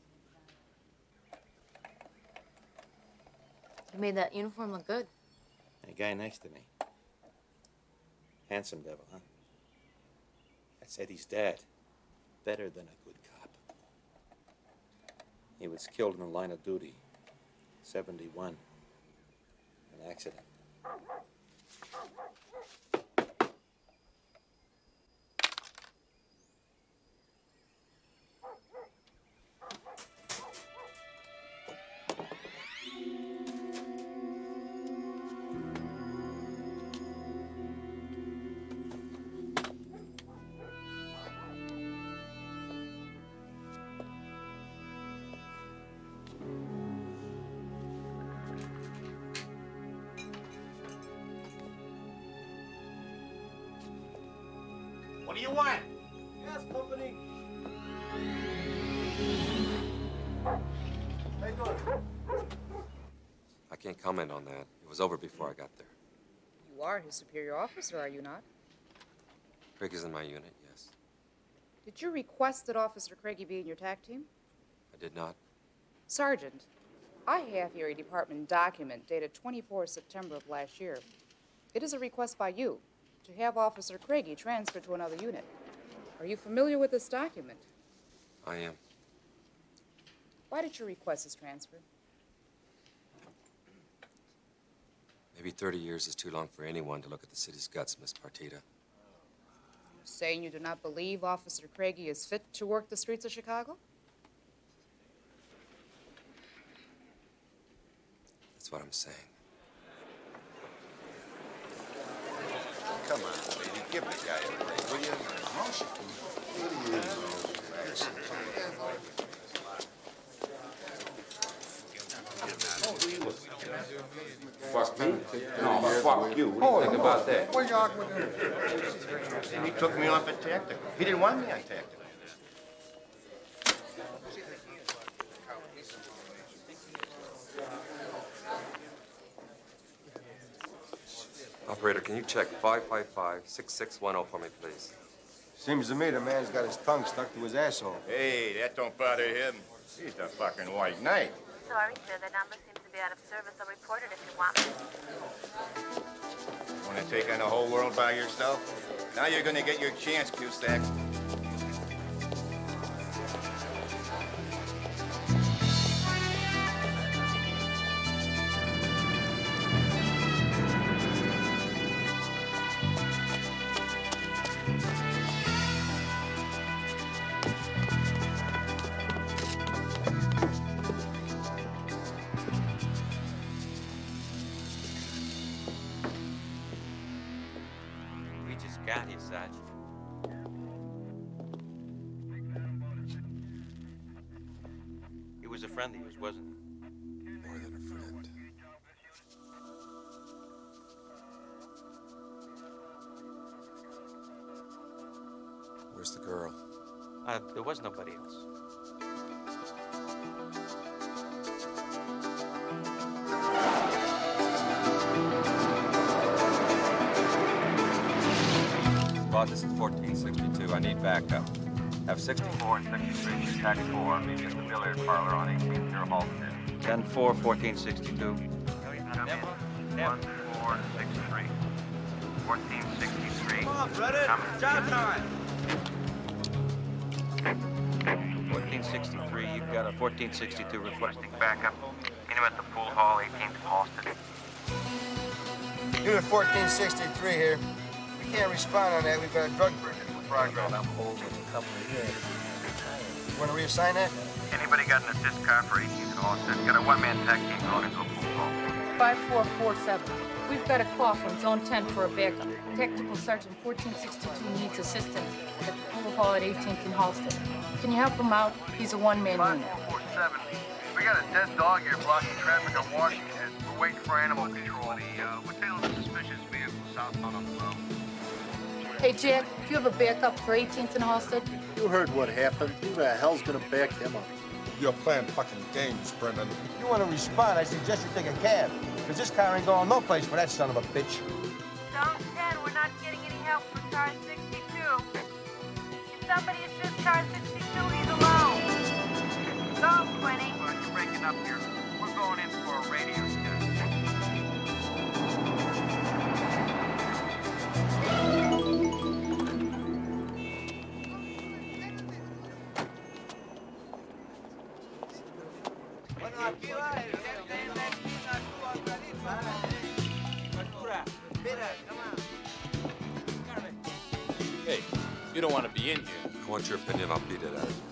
You made that uniform look good. The guy next to me. Handsome devil, huh? I said he's dead. Better than a good cop. He was killed in the line of duty. 71. An accident. What do you want? Yes, company. How you doing? I can't comment on that. It was over before I got there. You are his superior officer, are you not? Craig is in my unit, yes. Did you request that Officer Craigie be in your TAC team? I did not. Sergeant, I have here a department document dated 24 September of last year. It is a request by you to have Officer Craigie transferred to another unit. Are you familiar with this document? I am. Why did you request his transfer? Maybe 30 years is too long for anyone to look at the city's guts, Miss Partita. You're saying you do not believe Officer Craigie is fit to work the streets of Chicago? That's what I'm saying. Come on, lady, give the guy a break, will you? Fuck me? No, fuck you. What do you think about that? What are you arguing with? He took me off at tactical. He didn't want me on tactical. Operator, can you check 555-6610 for me, please? Seems to me the man's got his tongue stuck to his asshole. Hey, that don't bother him. He's the fucking white knight. Sorry, sir. The number seems to be out of service. I'll report it if you want me. Want to take on the whole world by yourself? Now you're gonna get your chance, Cusack. We just got here, Sarge. He was a friend of yours, wasn't he? More than a friend. Where's the girl? There was nobody else. Boss, this is 1462. I need backup. Have 64 and 63 Tax 4. Meet me at the billiard parlor on 18th near Halsted. 10-4, 1462. 1463. 1463. Come on, brother. Job time. 1463, you've got a 1462 requesting backup. Meet him at the pool hall, 18th Halsted. Unit 1463 here. We can't respond on that. We've got a drug purchase in progress. I'm holding a couple of years. You want to reassign that? Anybody got an assist car for 18th Halsted? Got a one-man tag team going into a pool hall. 5447. We've got a call from Zone 10 for a backup. Technical Sergeant 1462 needs assistance at the pool hall at 18th and Halsted. Can you help him out? He's a one-man unit. 5447. We got a dead dog here blocking traffic on Washington. We're waiting for animal control. We're tailing a suspicious vehicle southbound on the road. Hey, Jack, do you have a backup for 18th and Halsted? You heard what happened. Who the hell's gonna back him up? You're playing fucking games, Brendan. If you want to respond, I suggest you take a cab. Because this car ain't going no place for that son of a bitch. Zone 10, we're not getting any help from car 62. Can somebody assist car 62? He's alone. Zone 20. Well, you're breaking up here. We're going in for a radio test. Hey, you don't want to be in here. I want your opinion, I'll beat it out of you.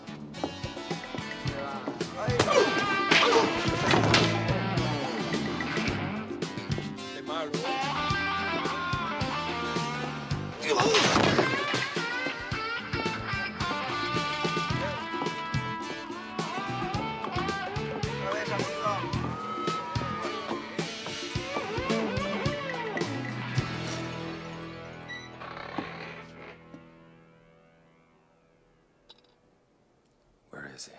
Where is he?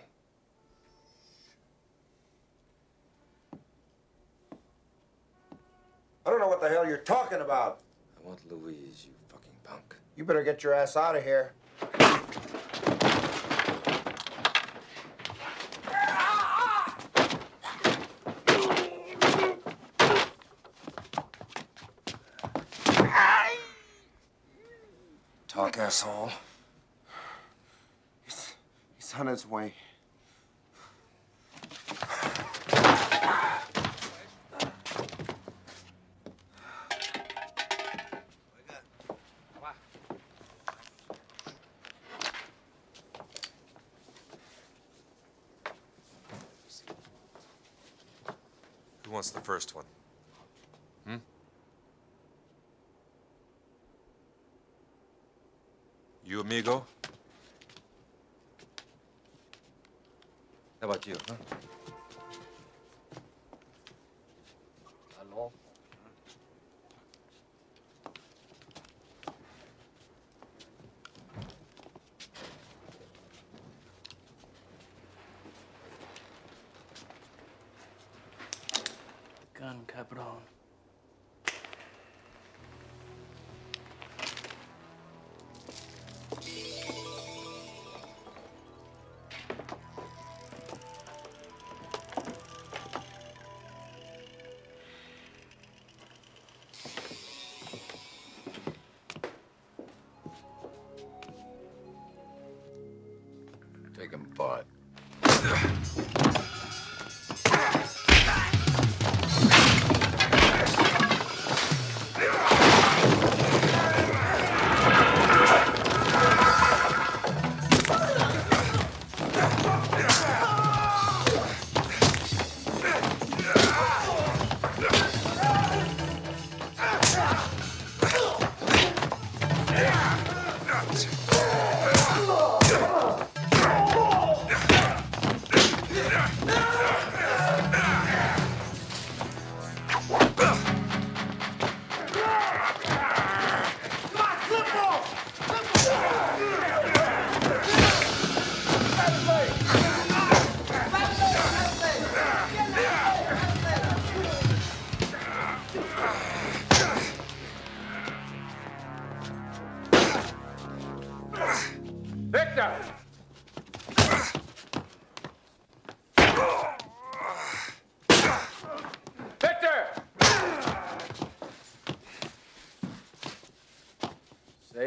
I don't know what the hell you're talking about. I want Louise, you fucking punk. You better get your ass out of here. Talk, asshole. He's on his way. Who wants the first one? You, amigo? How about you, huh? Hello? Gun, Cabron. Take him apart.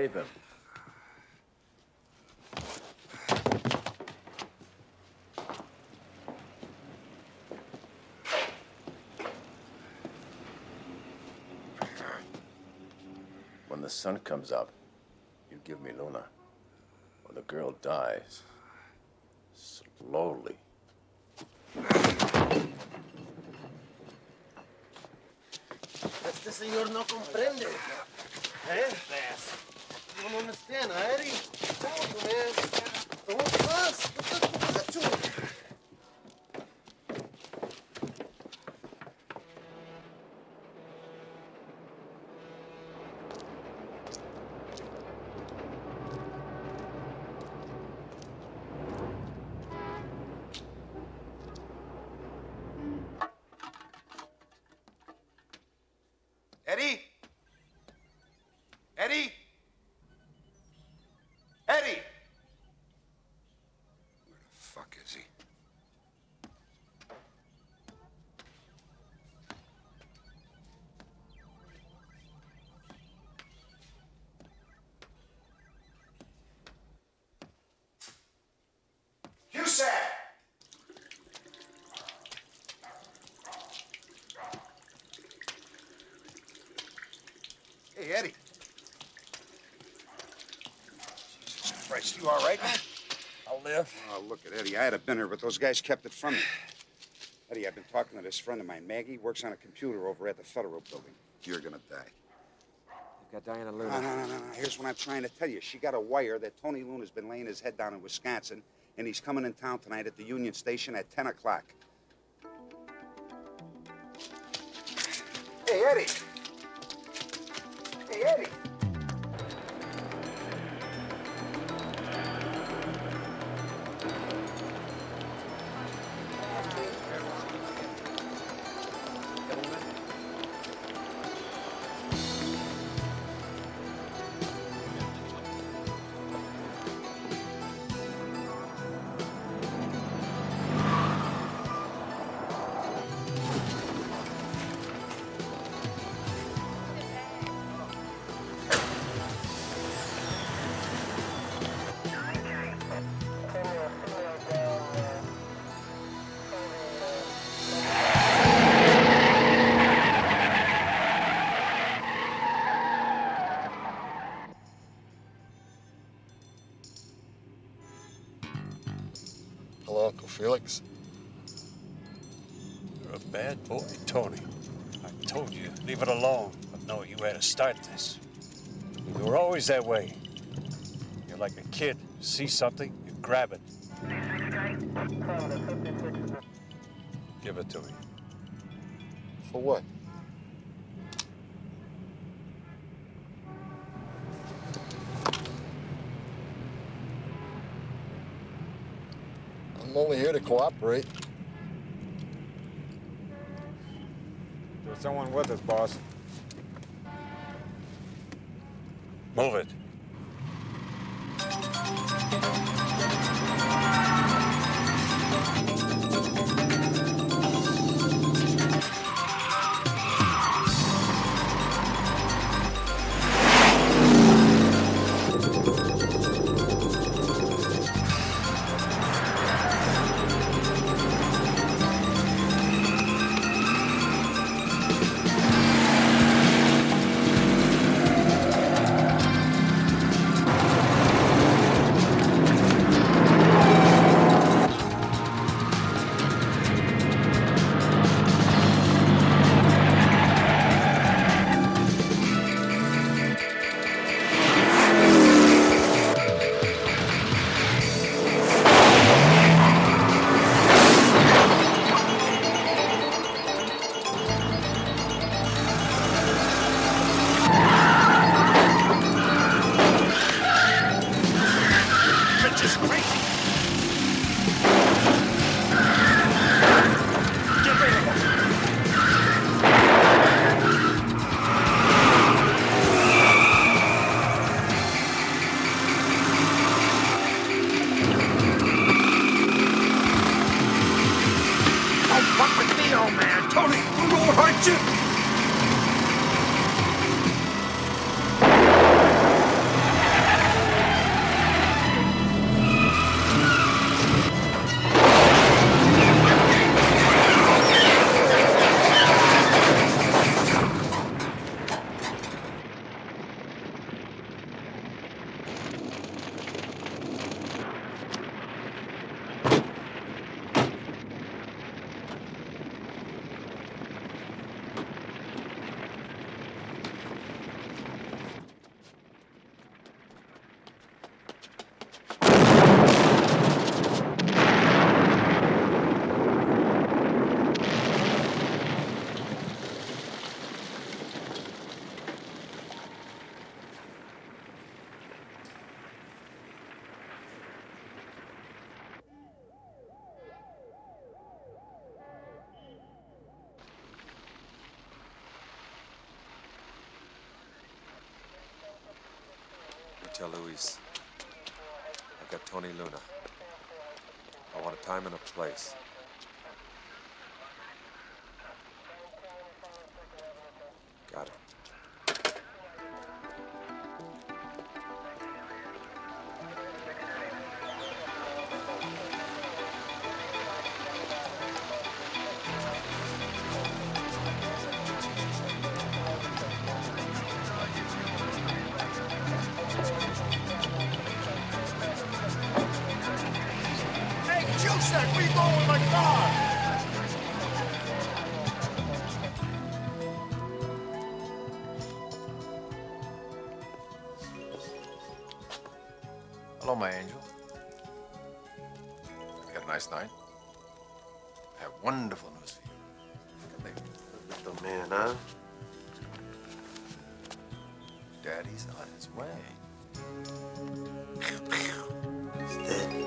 save him. When the sun comes up, you give me Luna. When the girl dies, slowly. Este señor no comprende. ¿Eh? You don't understand, huh, Eddie? Come on, man. Don't fuss. What the? Eddie? Eddie? Eddie! Where the fuck is he? Cusack! Hey, Eddie. Jesus Christ, you all right, man? I'll live. Oh, look at Eddie. I had a dinner, but those guys kept it from me. Eddie, I've been talking to this friend of mine, Maggie, works on a computer over at the Federal Building. You're gonna die. You've got Diana Luna. No. Here's what I'm trying to tell you. She got a wire that Tony Luna's been laying his head down in Wisconsin, and he's coming in town tonight at the Union Station at 10 o'clock. Hey, Eddie! Hey, Eddie! Hello, Uncle Felix. You're a bad boy, Tony. I told you, leave it alone. But no, you had to start this. You were always that way. You're like a kid. You see something, you grab it. Give it to me. For what? I'm only here to cooperate. There's someone with us, boss. Move it. tell Luis. I've got Tony Luna. I want a time and a place. Got it. Hey, Cusack, where you going with my car? Hello, my angel. You had a nice night? I have wonderful news for you. Little man, huh? Daddy's on his way. He's dead.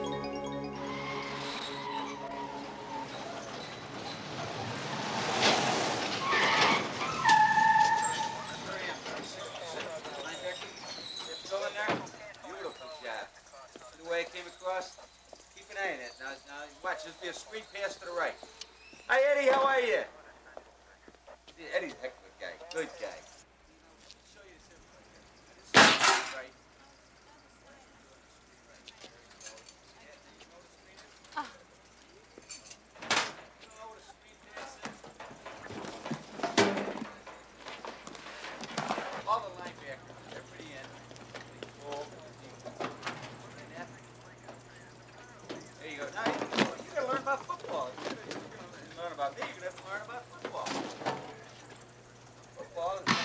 Beautiful job. See the way it came across? Keep an eye on it. Now, watch. There'll be a screen pass to the right. Hi, Eddie. How are you? Yeah, Eddie's a heck of a guy. Good guy. Right. All the linebackers, they're pretty in. There you go. Now you gotta learn about football. You're gonna learn about me. You're gonna have to learn about football. Football is.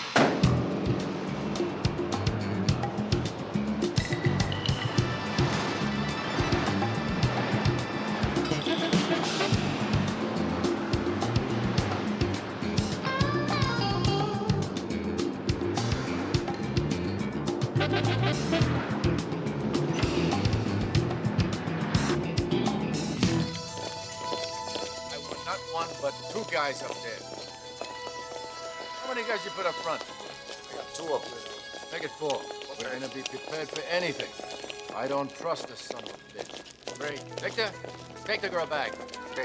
I want not one, but two guys up there. How many guys you put up front? I got two up there. Make it four. We're gonna be prepared for anything. I don't trust this son of a bitch. Great. Victor, take the girl back. Okay.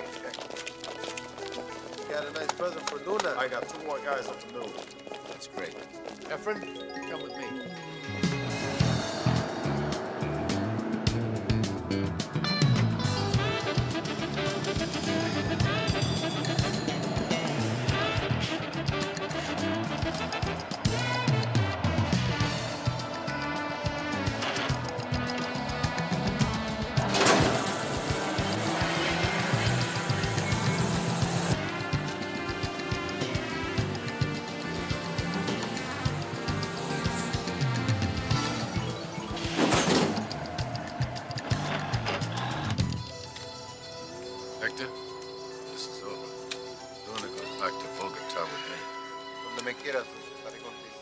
You got a nice present for Luna. I got two more guys up the middle. That's great. Efren, come with me. Victor, this is over. Luna goes back to Bogota with me. Donde me quieras, Luis. Estaré contigo.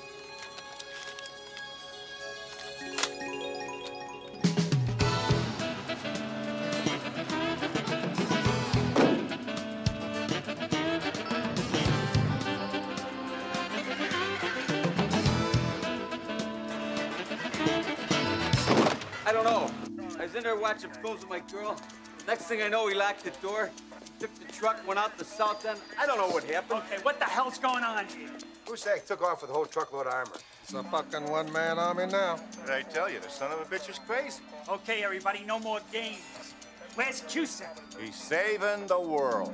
I don't know. I was in there watching films with my girl. Next thing I know, he locked the door, took the truck, went out the south end. I don't know what happened. Okay, what the hell's going on here? Cusack took off with a whole truckload of armor. It's a fucking one-man army now. Did I tell you, the son of a bitch is crazy? Okay, everybody, no more games. Where's Cusack? He's saving the world.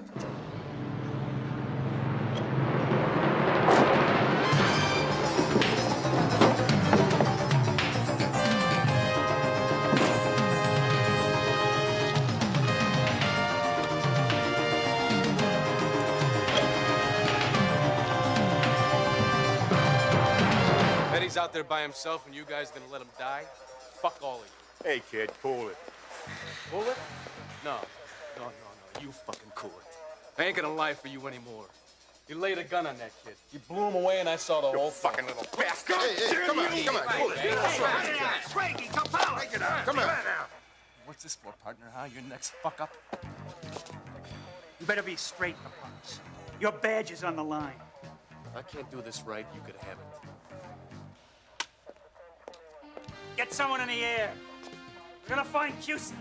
Eddie's out there by himself and you guys gonna let him die? Fuck all of you. Hey, kid, cool it. Cool it? No. You fucking cool it. I ain't gonna lie for you anymore. You laid a gun on that kid. You blew him away and I saw the whole fucking little bastard. Hey, come on, cool it. Frankie, Capella! Come on. What's this for, partner, huh? Your next fuck up? You better be straight, Pops. Your badge is on the line. If I can't do this right, you could have it. Get Get someone in the air. We're gonna find Cusack.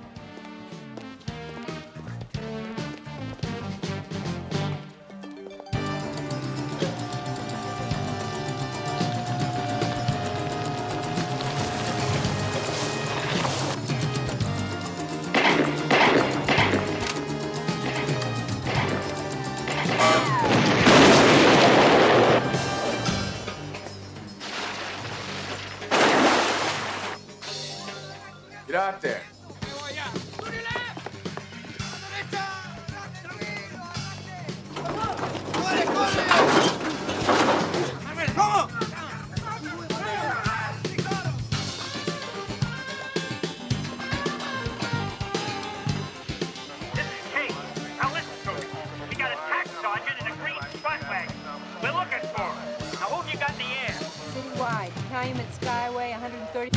Get out there. This is Kate. Now listen to me. We got a tax sergeant in a green front wagon. We're looking for him. Now who you got in the air? Citywide, Calumet Skyway, 130.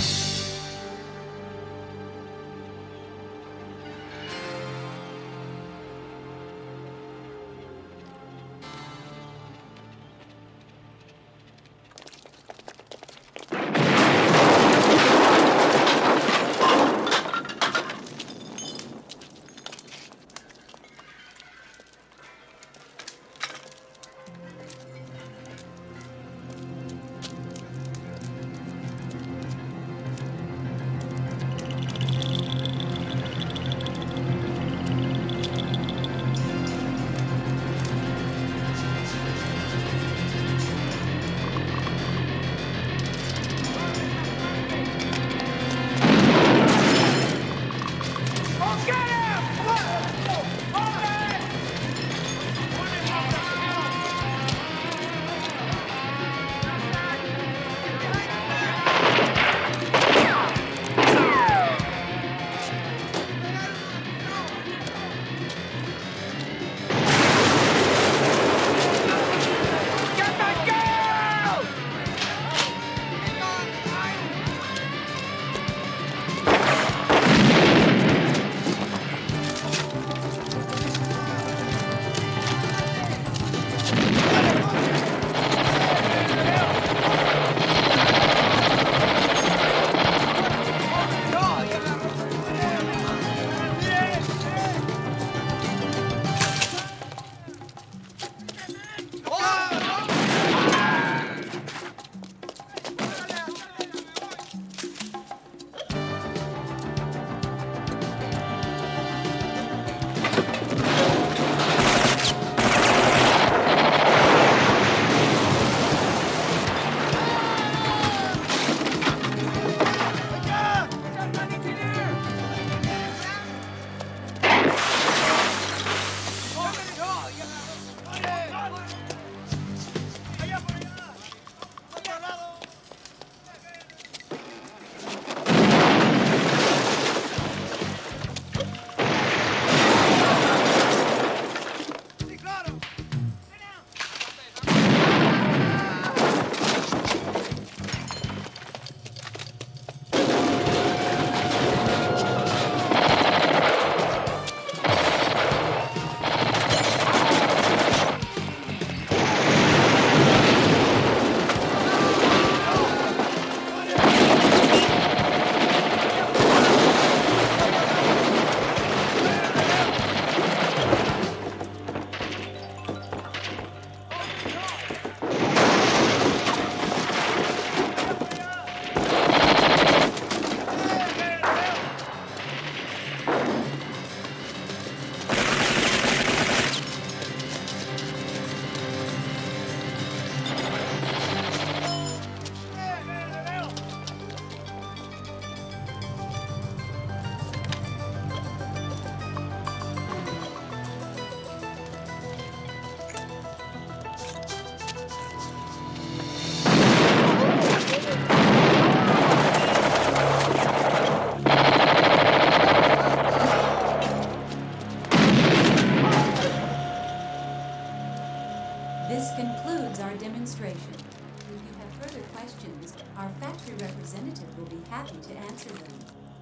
Our factory representative will be happy to answer them.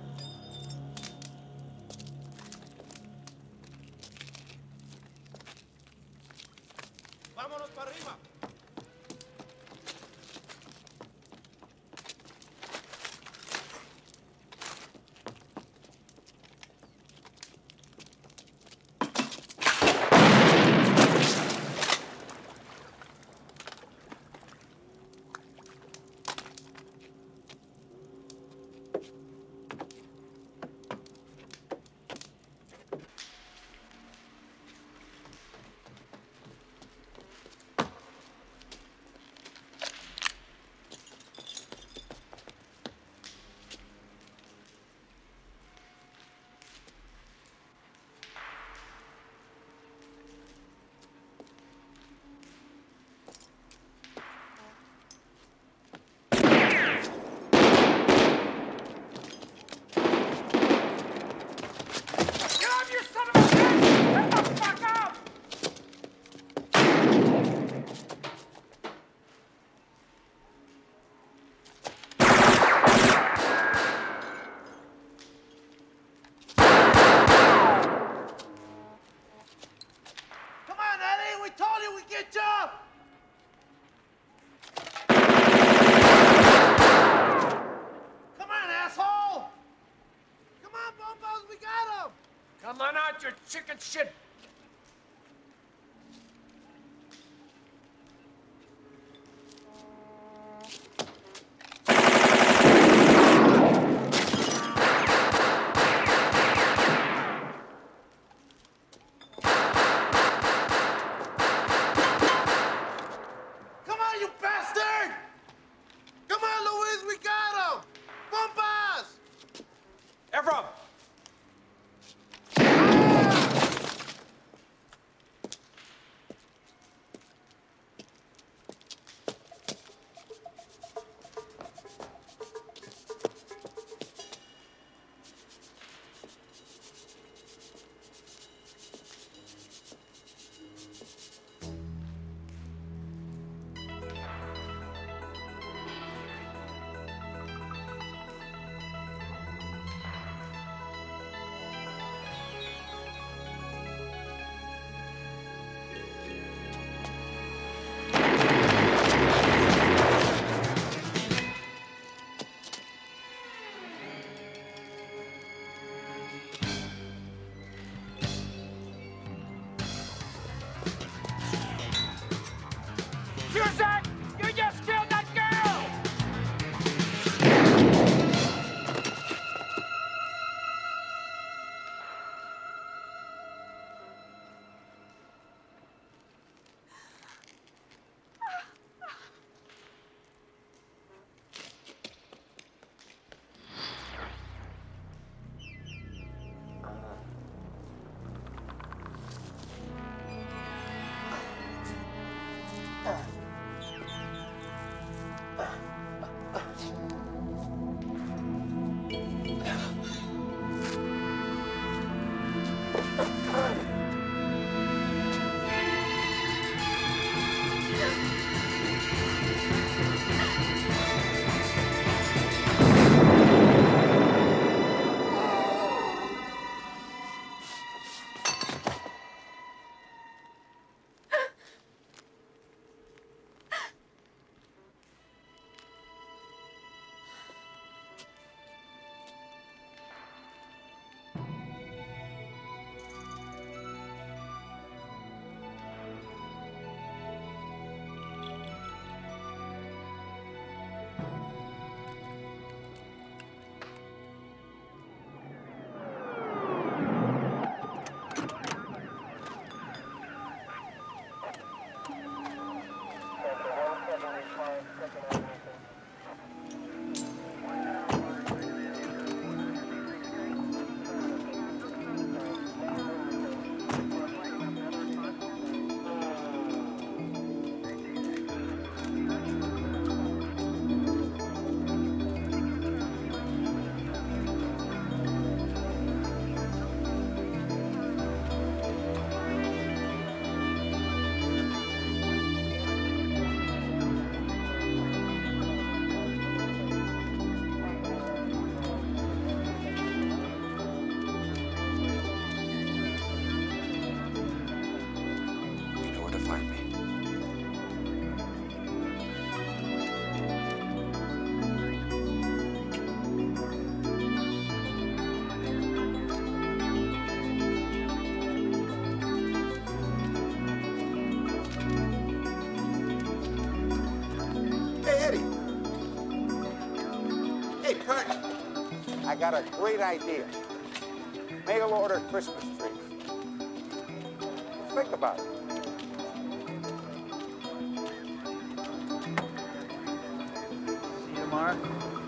Vámonos para arriba. shit. Come on, you bastard! Come on, Luis, we got him! Bompas! Ephraim! Cusack, you just killed that girl! I got a great idea. Mail order Christmas trees. Think about it. See you tomorrow.